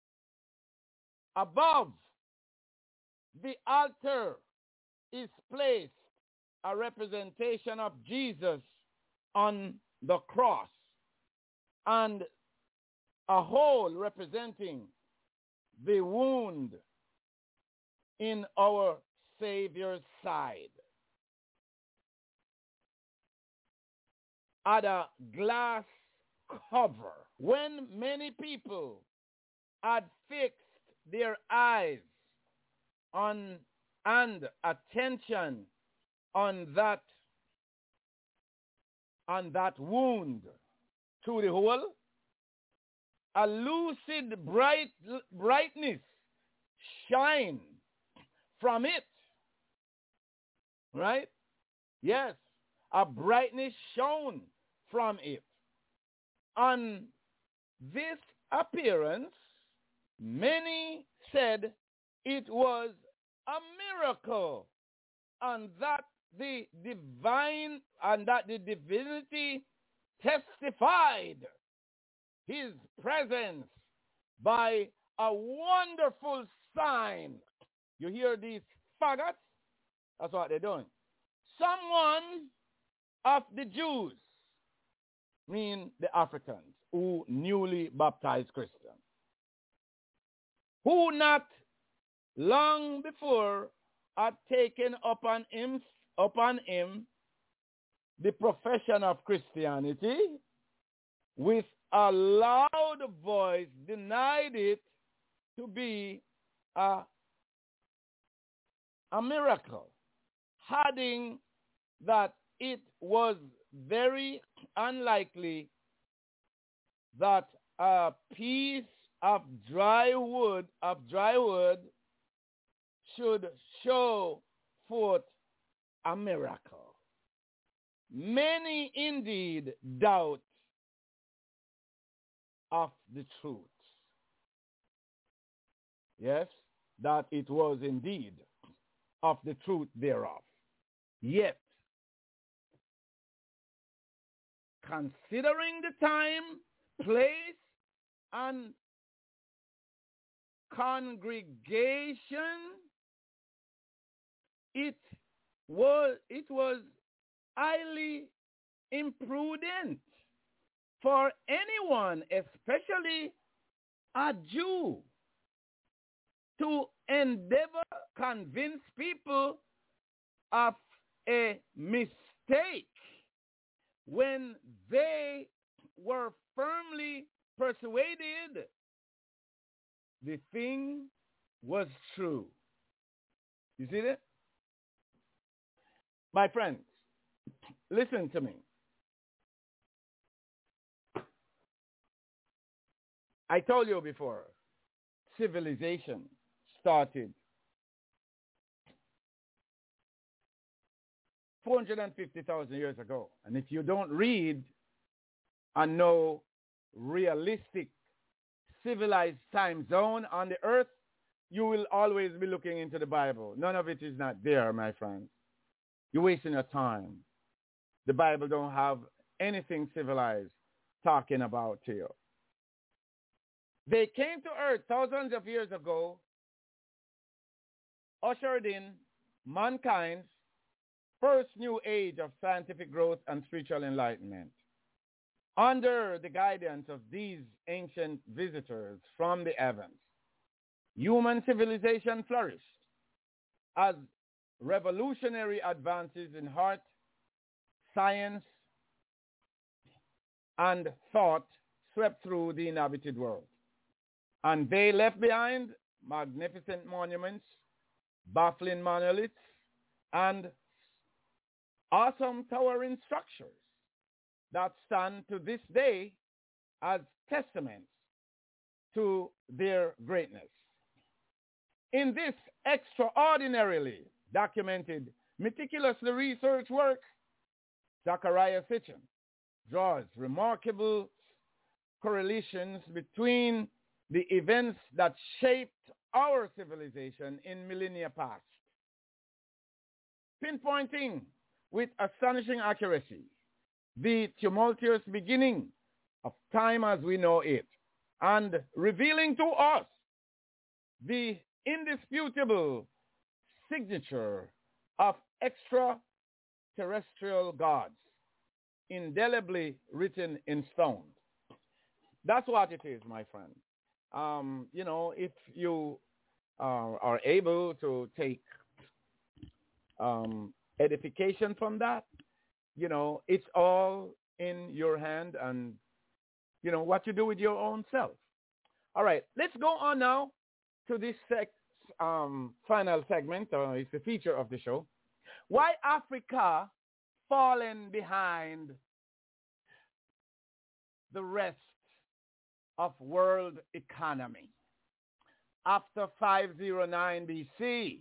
C: Above the altar is placed a representation of Jesus on the cross, and a hole representing the wound in our Savior's side. At a glass cover, when many people had fixed their eyes on and attention on that wound through the hole, a lucid brightness shine from it. Right? Yes, a brightness shone from it. On this appearance, many said it was a miracle, and that the divinity testified his presence by a wonderful sign. You hear these faggots? That's what they're doing. Someone of the Jews, mean the Africans, who newly baptized Christians, who not long before had taken upon him the profession of Christianity, with a loud voice denied it to be a miracle, adding that it was very unlikely that a piece of dry wood should show forth a miracle. Many indeed doubt of the truth. Yes, that it was indeed of the truth thereof. Yet, considering the time, place, and congregation, it was highly imprudent for anyone, especially a Jew, to endeavor convince people of a mistake when they were firmly persuaded the thing was true. You see that? My friends, listen to me. I told you before, civilization started 450,000 years ago. And if you don't read and know realistic civilized time zone on the earth, you will always be looking into the Bible. None of it is not there, my friends. You're wasting your time. The Bible don't have anything civilized talking about to you. They came to earth thousands of years ago, ushered in mankind's first new age of scientific growth and spiritual enlightenment. Under the guidance of these ancient visitors from the heavens, human civilization flourished as revolutionary advances in art, science, and thought swept through the inhabited world. And they left behind magnificent monuments, baffling monoliths, and awesome towering structures that stand to this day as testaments to their greatness. In this extraordinarily documented, meticulously researched work, Zecharia Sitchin draws remarkable correlations between the events that shaped our civilization in millennia past, pinpointing with astonishing accuracy the tumultuous beginning of time as we know it, and revealing to us the indisputable signature of extraterrestrial gods, indelibly written in stone. That's what it is, my friend. If you are able to take edification from that, it's all in your hand and, what you do with your own self. All right, let's go on now to this final segment. It's the feature of the show. Why Africa fallen behind the rest of world economy after 509 BC.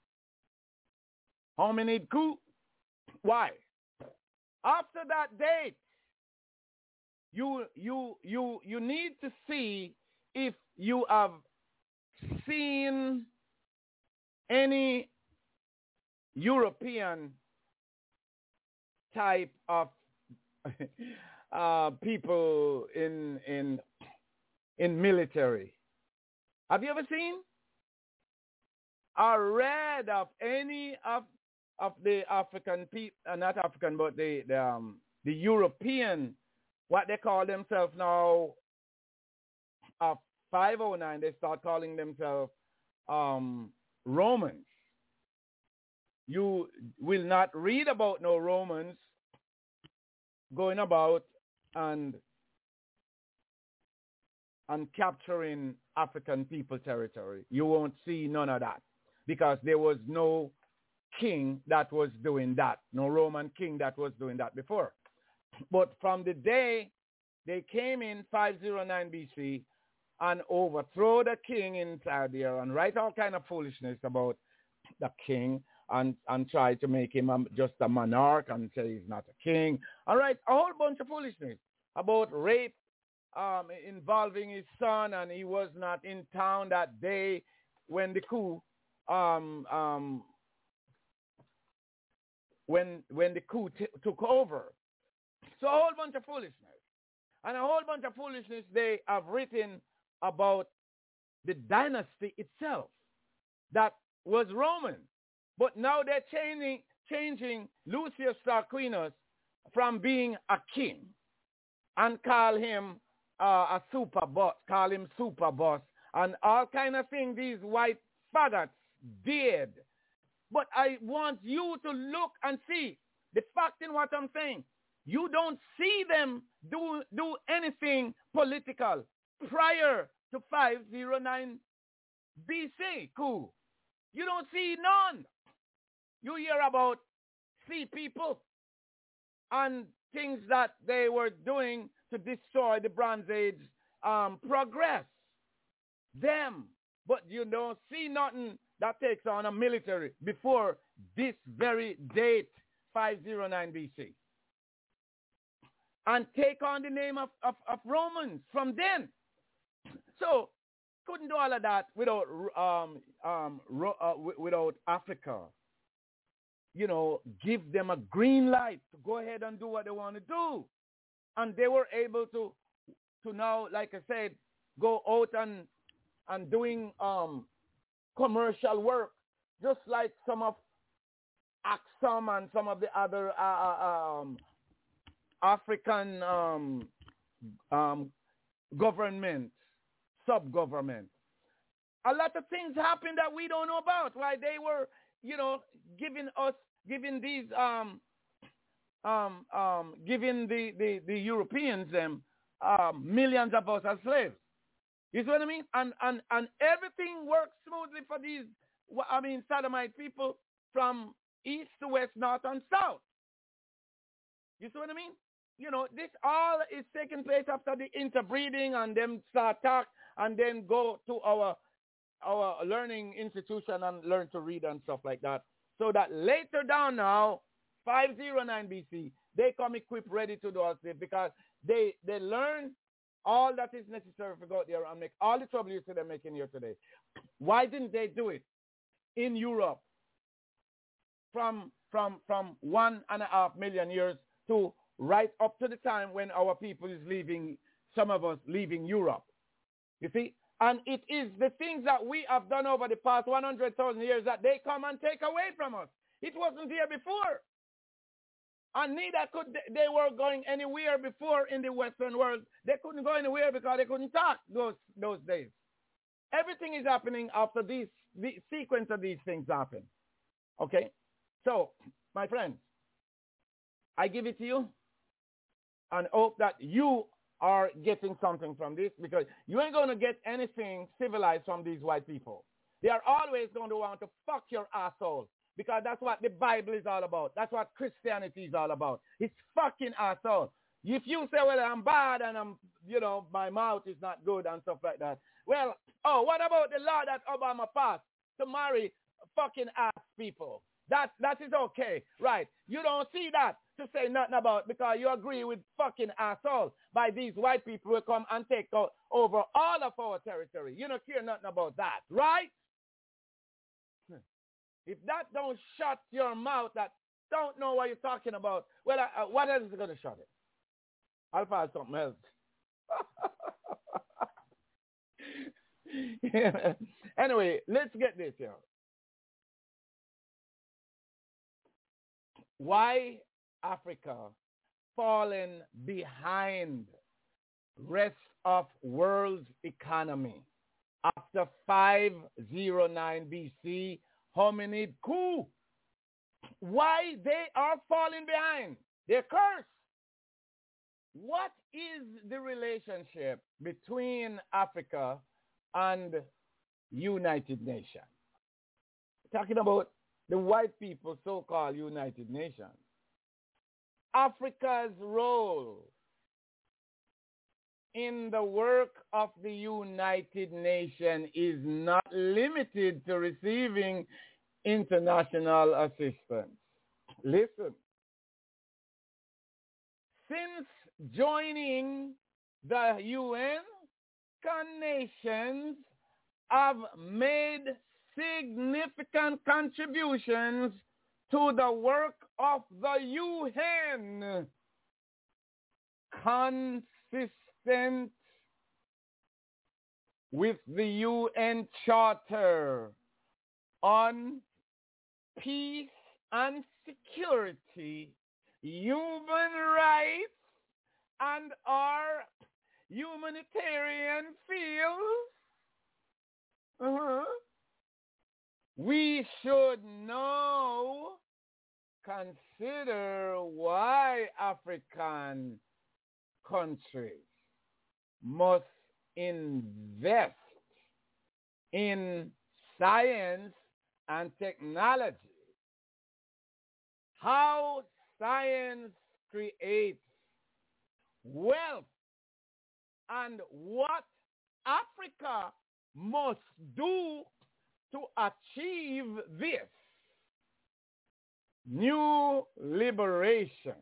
C: Hominid coup. Why? After that date, you need to see if you have seen any European type of people in military. Have you ever seen or read of any of the African people, not African, but the European, what they call themselves now, 509, they start calling themselves Romans. You will not read about no Romans going about and capturing African people territory. You won't see none of that because there was no king that was doing that, no Roman king that was doing that before. But from the day they came in 509 BC and overthrow the king inside there and write all kind of foolishness about the king and try to make him just a monarch and say he's not a king. All right, a whole bunch of foolishness about rape involving his son, and he was not in town that day when the coup when the coup took over. So a whole bunch of foolishness. And a whole bunch of foolishness they have written about the dynasty itself that was Roman. But now they're changing Lucius Tarquinius from being a king and call him a super boss, call him super boss, and all kind of things these white faggots did. But I want you to look and see the fact in what I'm saying. You don't see them do anything political prior to 509 BC coup. You don't see none. You hear about sea people and things that they were doing to destroy the Bronze Age progress. Them. But you don't see nothing that takes on a military before this very date, 509 BC. And take on the name of Romans from then. So, couldn't do all of that without without Africa. You know, give them a green light to go ahead and do what they want to do. And they were able to now, like I said, go out and doing commercial work, just like some of Axum and some of the other African government, sub-government. A lot of things happened that we don't know about. Why they were, you know, giving these giving the Europeans them millions of us as slaves. You see what I mean? And everything works smoothly for these, Sodomite people from east to west, north and south. You see what I mean? You know, this all is taking place after the interbreeding and them start talk and then go to our learning institution and learn to read and stuff like that. So that later down now, 509 BC, they come equipped ready to do all this because they learn all that is necessary to go out there and make all the trouble you see them making here today. Why didn't they do it in Europe from 1.5 million years to right up to the time when our people is leaving, some of us leaving Europe? You see? And it is the things that we have done over the past 100,000 years that they come and take away from us. It wasn't here before. And neither could they were going anywhere before in the Western world. They couldn't go anywhere because they couldn't talk those days. Everything is happening after the sequence of these things happen. Okay? So, my friends, I give it to you and hope that you are getting something from this, because you ain't going to get anything civilized from these white people. They are always going to want to fuck your asshole, because that's what the Bible is all about. That's what Christianity is all about. It's fucking asshole. If you say, well, I'm bad and I'm, my mouth is not good and stuff like that. Well, what about the law that Obama passed to marry fucking ass people? That is okay, right? You don't see that to say nothing about, because you agree with fucking assholes by these white people who come and take over all of our territory. You don't care nothing about that, right? If that don't shut your mouth, that don't know what you're talking about, well, what else is going to shut it? I'll find something else. Yeah. Anyway, let's get this here. Why Africa fallen behind rest of world's economy after 509 BC hominid coup? Why they are falling behind? They're cursed. What is the relationship between Africa and United Nations? Talking about the white people, so-called United Nations. Africa's role in the work of the United Nations is not limited to receiving international assistance. Listen. Since joining the UN, nations have made significant contributions to the work of the UN, consistent with the UN Charter on Peace and Security, Human Rights, and our humanitarian fields. We should now consider why African countries must invest in science and technology. How science creates wealth and what Africa must do to achieve this. New liberation.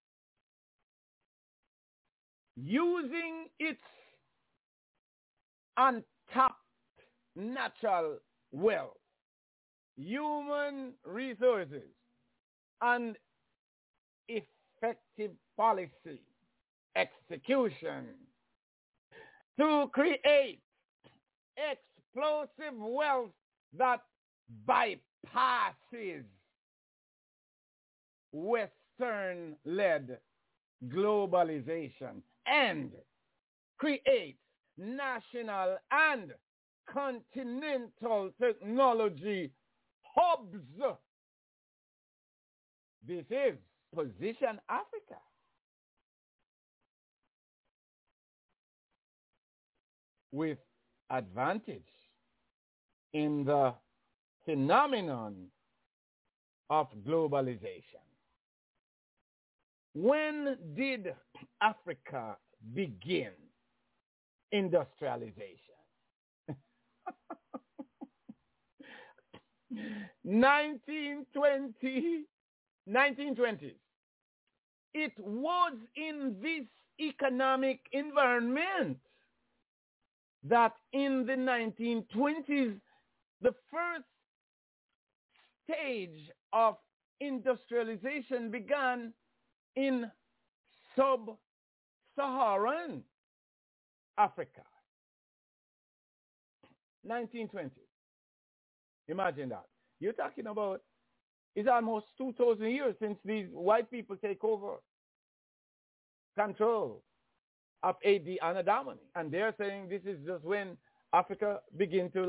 C: Using its untapped natural wealth, human resources, and effective policy execution to create explosive wealth that bypasses Western-led globalization and creates national and continental technology hubs. This is Position Africa. With advantage in the phenomenon of globalization. When did Africa begin industrialization? 1920s. It was in this economic environment that in the 1920s, the first stage of industrialization began in sub-Saharan Africa. 1920. Imagine that. You're talking about, it's almost 2,000 years since these white people take over control of the Anadomini. And they're saying this is just when Africa begin to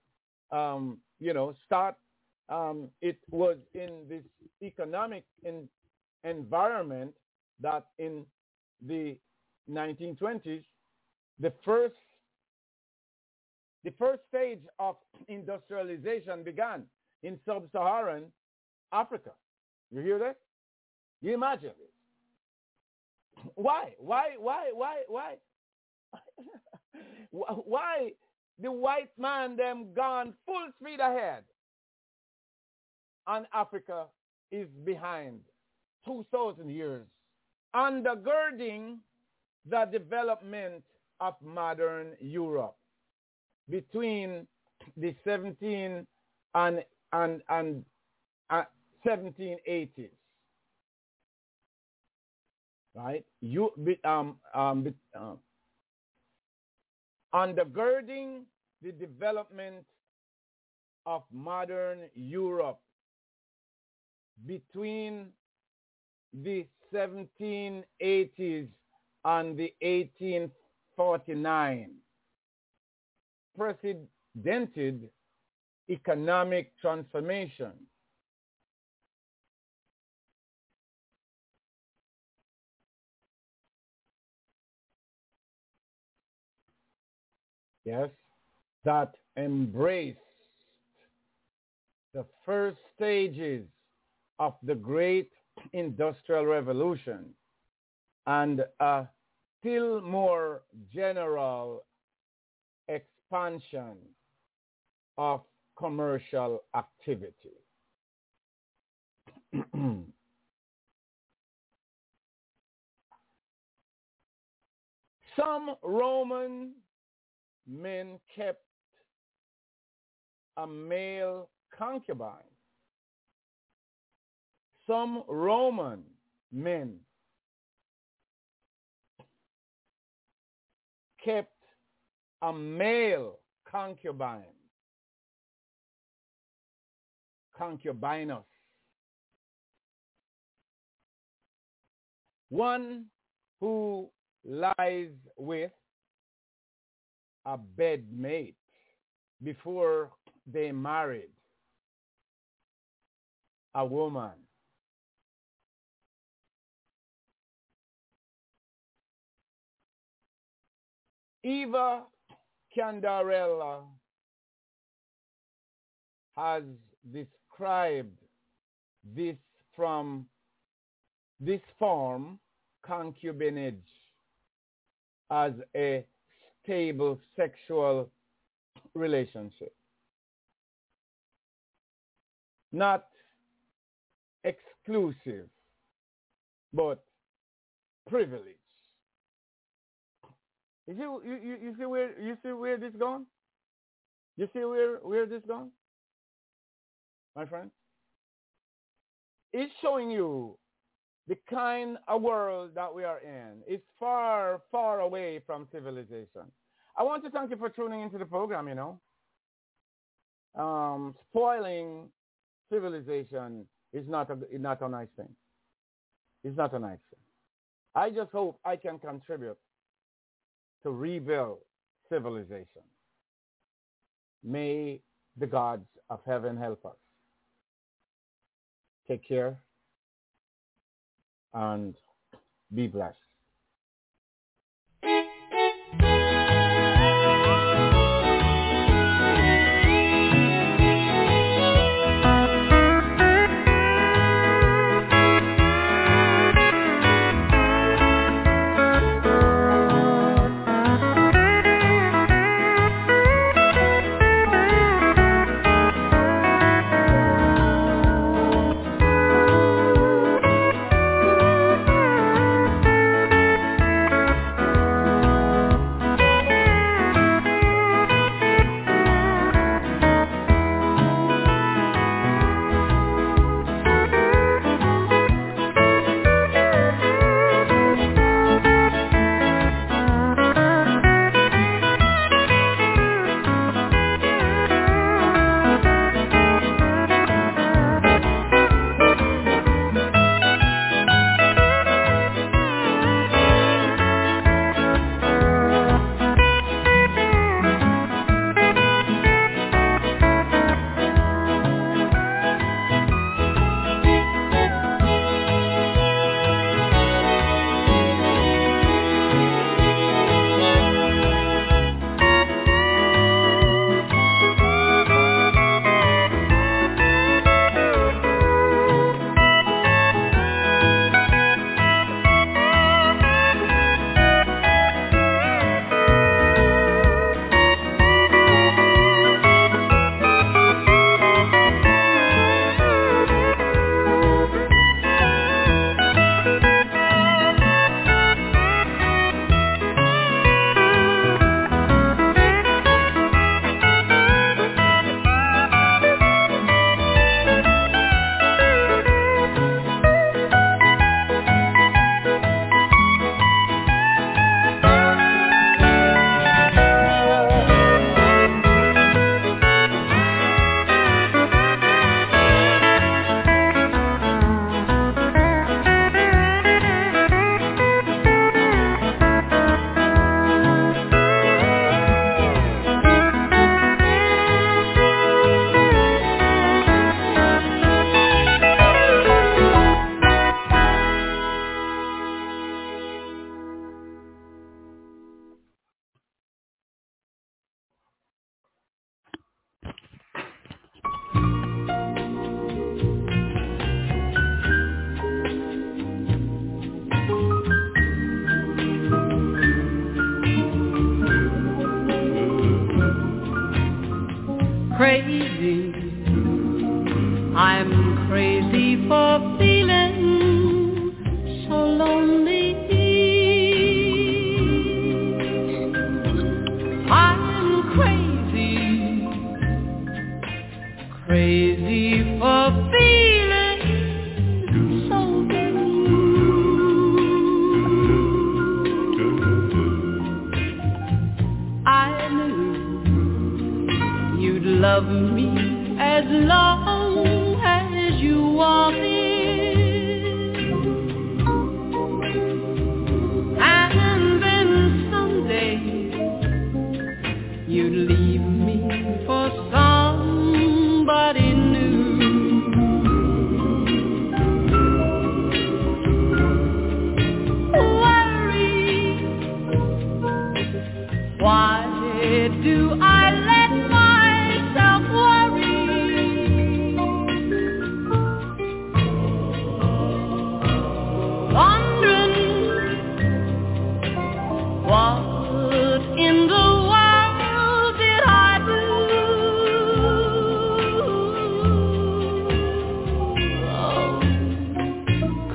C: start. It was in this economic environment that in the 1920s, the first stage of industrialization began in sub-Saharan Africa. You hear that? You imagine this. Why? Why the white man them gone full speed ahead and Africa is behind 2,000 years, undergirding the development of modern Europe between the 17 and 1780s, right? Undergirding the development of modern Europe between the 1780s and the 1849 precedented economic transformation. Yes, that embraced the first stages of the great industrial revolution and a still more general expansion of commercial activity. Some Roman men kept a male concubine. Some Roman men kept a male concubine, concubinus, one who lies with a bedmate before they married a woman. Eva Candarella has described this from this form, concubinage, as a stable sexual relationship. Not exclusive, but privilege. You see where this gone? You see where this gone? My friend? It's showing you the kind of world that we are in. It's far, far away from civilization. I want to thank you for tuning into the program, spoiling civilization is not a nice thing. It's not a nice thing. I just hope I can contribute to rebuild civilization. May the gods of heaven help us. Take care and be blessed.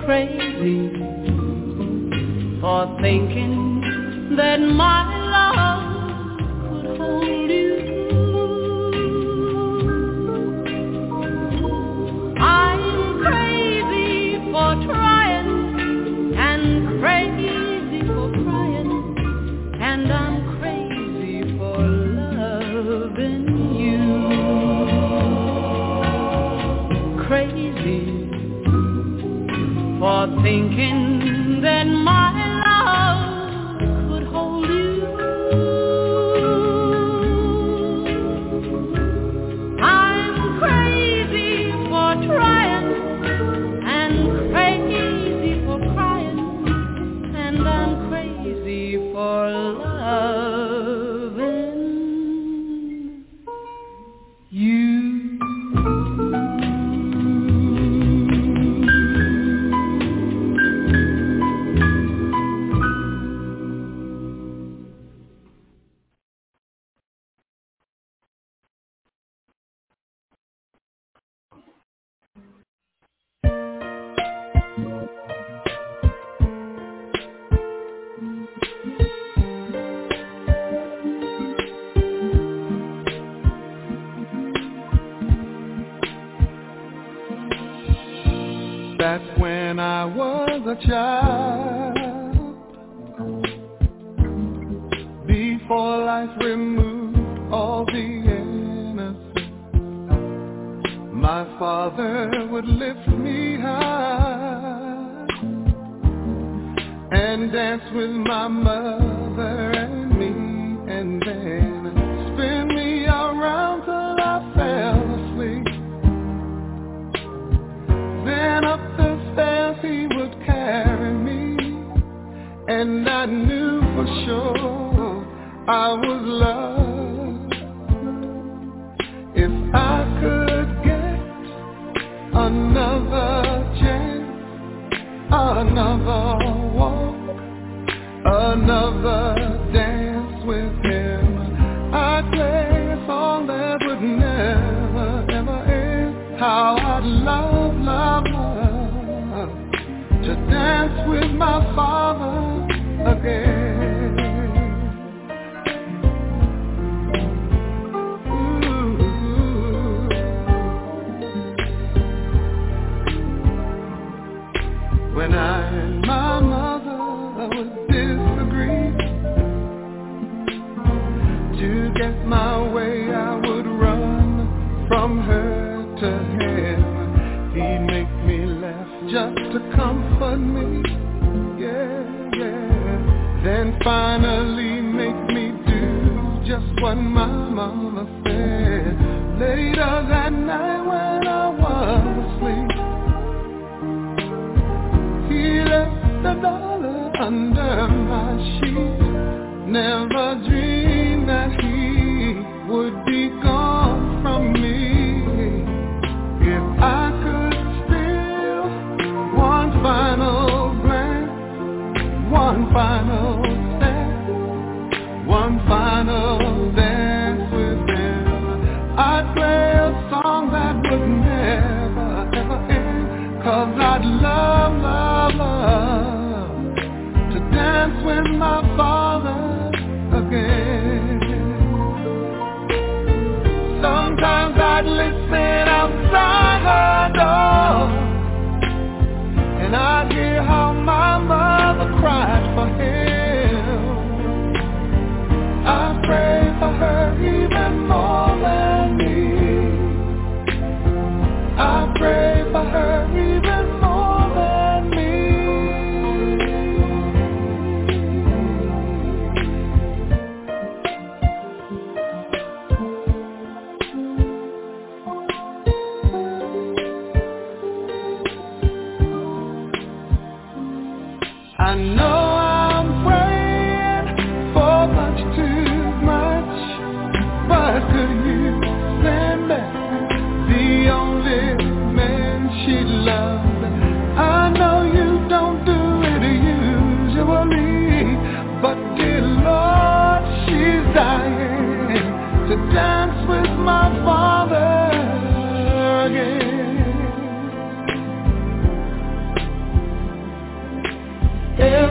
D: crazy for thinking that my love could hold you. I'm crazy for trying and crazy for crying, and I'm crazy for loving you. Crazy for thinking that my love could hold you. I'm crazy for trying and crazy for crying, and I'm crazy for loving you.
E: Back when I was a child, before life removed all the innocence, my father would lift me high and dance with my mother and me, and then spin me around till I fell asleep. Then up the stairs he would carry me, and I knew for sure I was loved. If I could get another chance, another walk, another dance with him, I'd play a song that would never, ever end. How I'd love, love, love to dance with my father again. Ooh. When I and my mother would disagree, to get my way I would run from her to him. He'd make me laugh just to comfort me, yeah, yeah. Then finally make me do just what my mama said. Later that night when I was asleep, he left $1 under my sheet. Never dreamed that he would be gone from me. If I could steal one final glance, one final step, one final dance with him, I'd play a song that would never, ever end. 'Cause I'd love, love, love to dance with my father again. Sometimes I'd listen outside her door, and I'd hear how my mother cried for him. I pray for her even more than me. I pray for her even more than me. I know I'm praying for much too much, but could you send back the only man she loved? I know you don't do it usually, but dear Lord, she's dying to dance with my father again.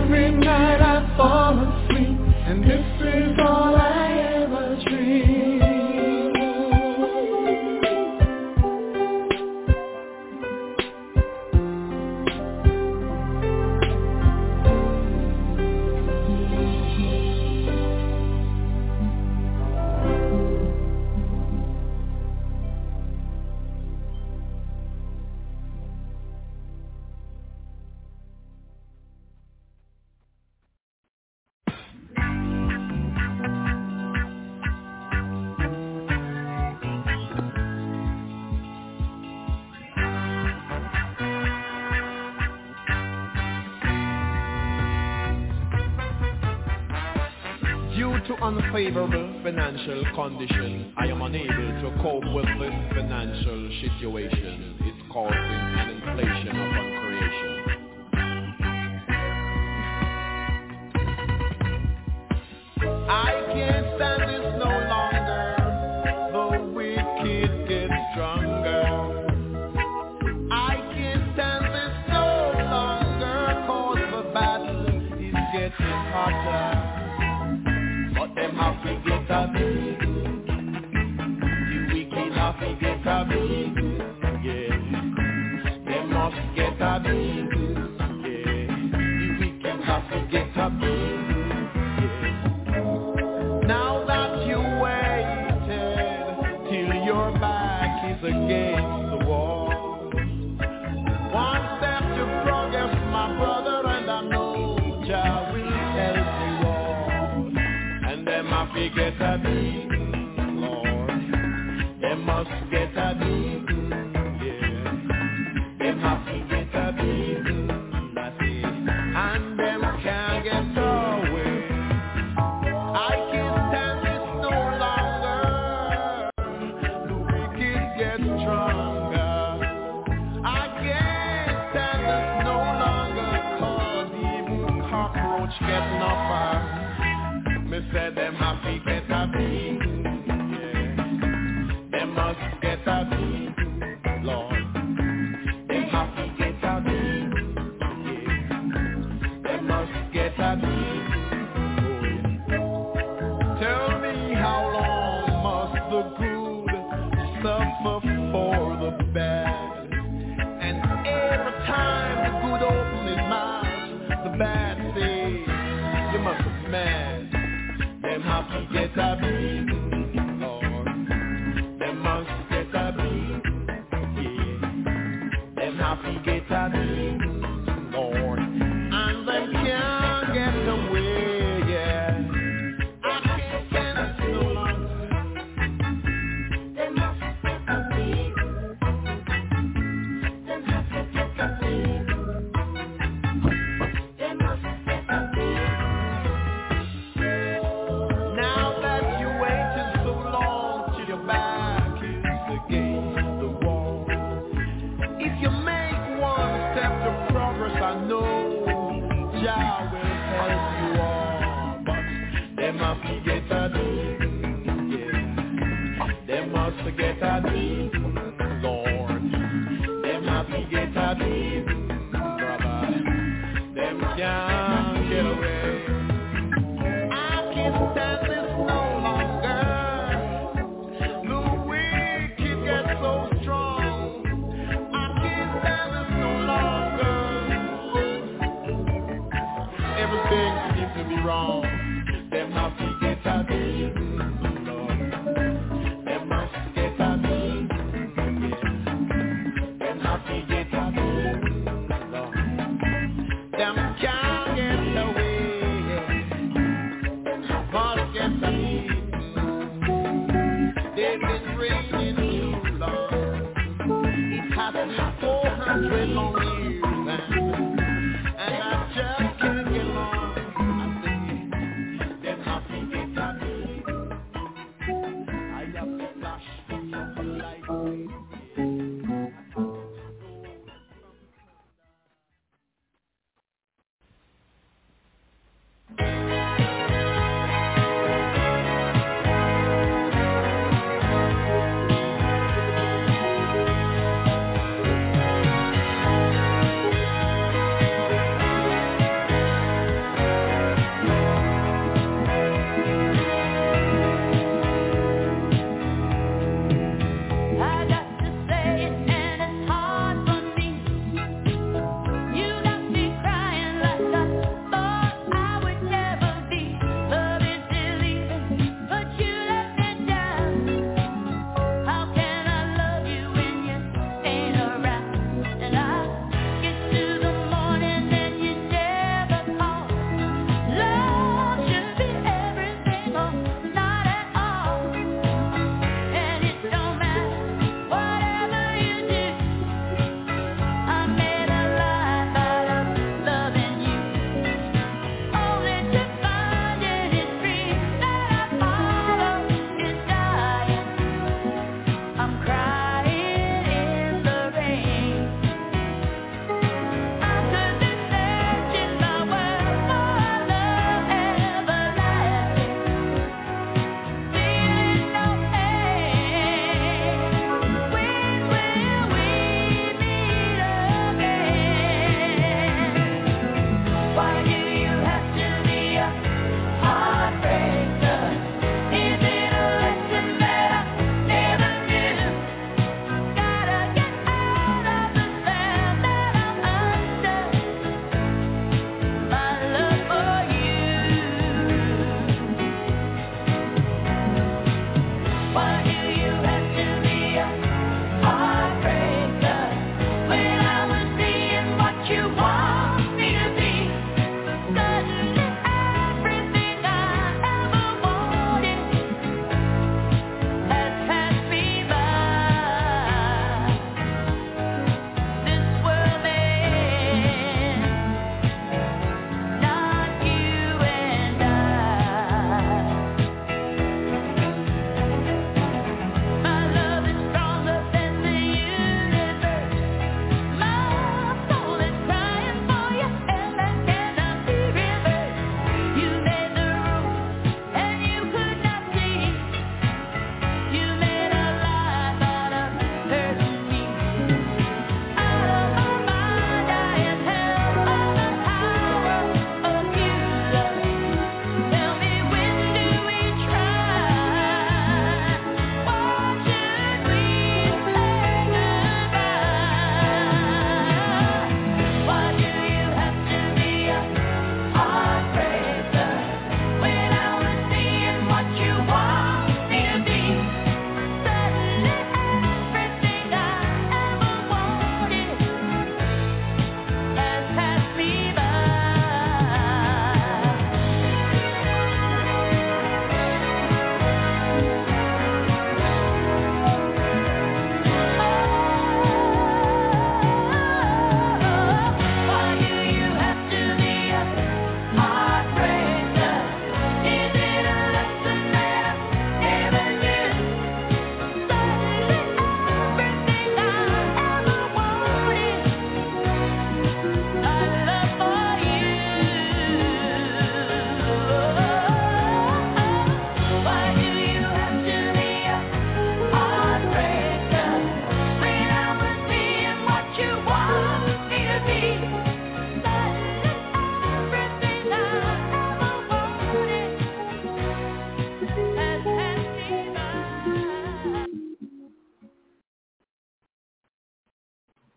E: every night I fall asleep, and this is all I ever dream.
F: Unfavorable financial condition, I am unable to cope with this financial situation. It's causing an inflation upon creation. I can't stand this no longer. The wicked get stronger. I can't stand this no longer, cause the battle is getting hotter. Them have to get a big, the wicked have to get a big, yeah. They must get a big, yeah. The wicked have to get a big, yeah. Now that you waited till your back is against the wall, one step to progress, my brother, and I know Jah will help you all. Them have to get a beating, Lord. They must get a beating, yeah. Them have to get a beating, that's it. And them can't get away. I can't stand this no longer. The wicked get stronger. I can't stand this no longer, cause even cockroach get number. Me say them have to get a beating, yeah. Them must get a beating, Lord. Them have to get a beating, yeah. Them must get a beating, oh yeah. Tell me how long must the good suffer for the bad? And every time the good opens his mouth, the bad says, you must be mad. Them have to get a beating, Lord. Them must get a beating, yeah. Them have to get a beating, Lord. And them can't get away, yeah. I can't stand it no longer. Them must get a beating. Them have to get a beating. Them must get a beating. Get a beating, yeah. Them must get a beating, Lord. Them have to get a beating, brother. Them can't get away. I can't stand this no longer. The wicked get so strong. I can't stand this no longer. Everything seems to be wrong. Them have to get a beating, Lord. Them must get a beating, yeah. Them have to get a beating, Lord. Them can't get away, yeah. Must get a beating. They've been reigning too long. It has been 400 long years, and I just can't get along.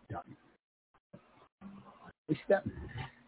G: We step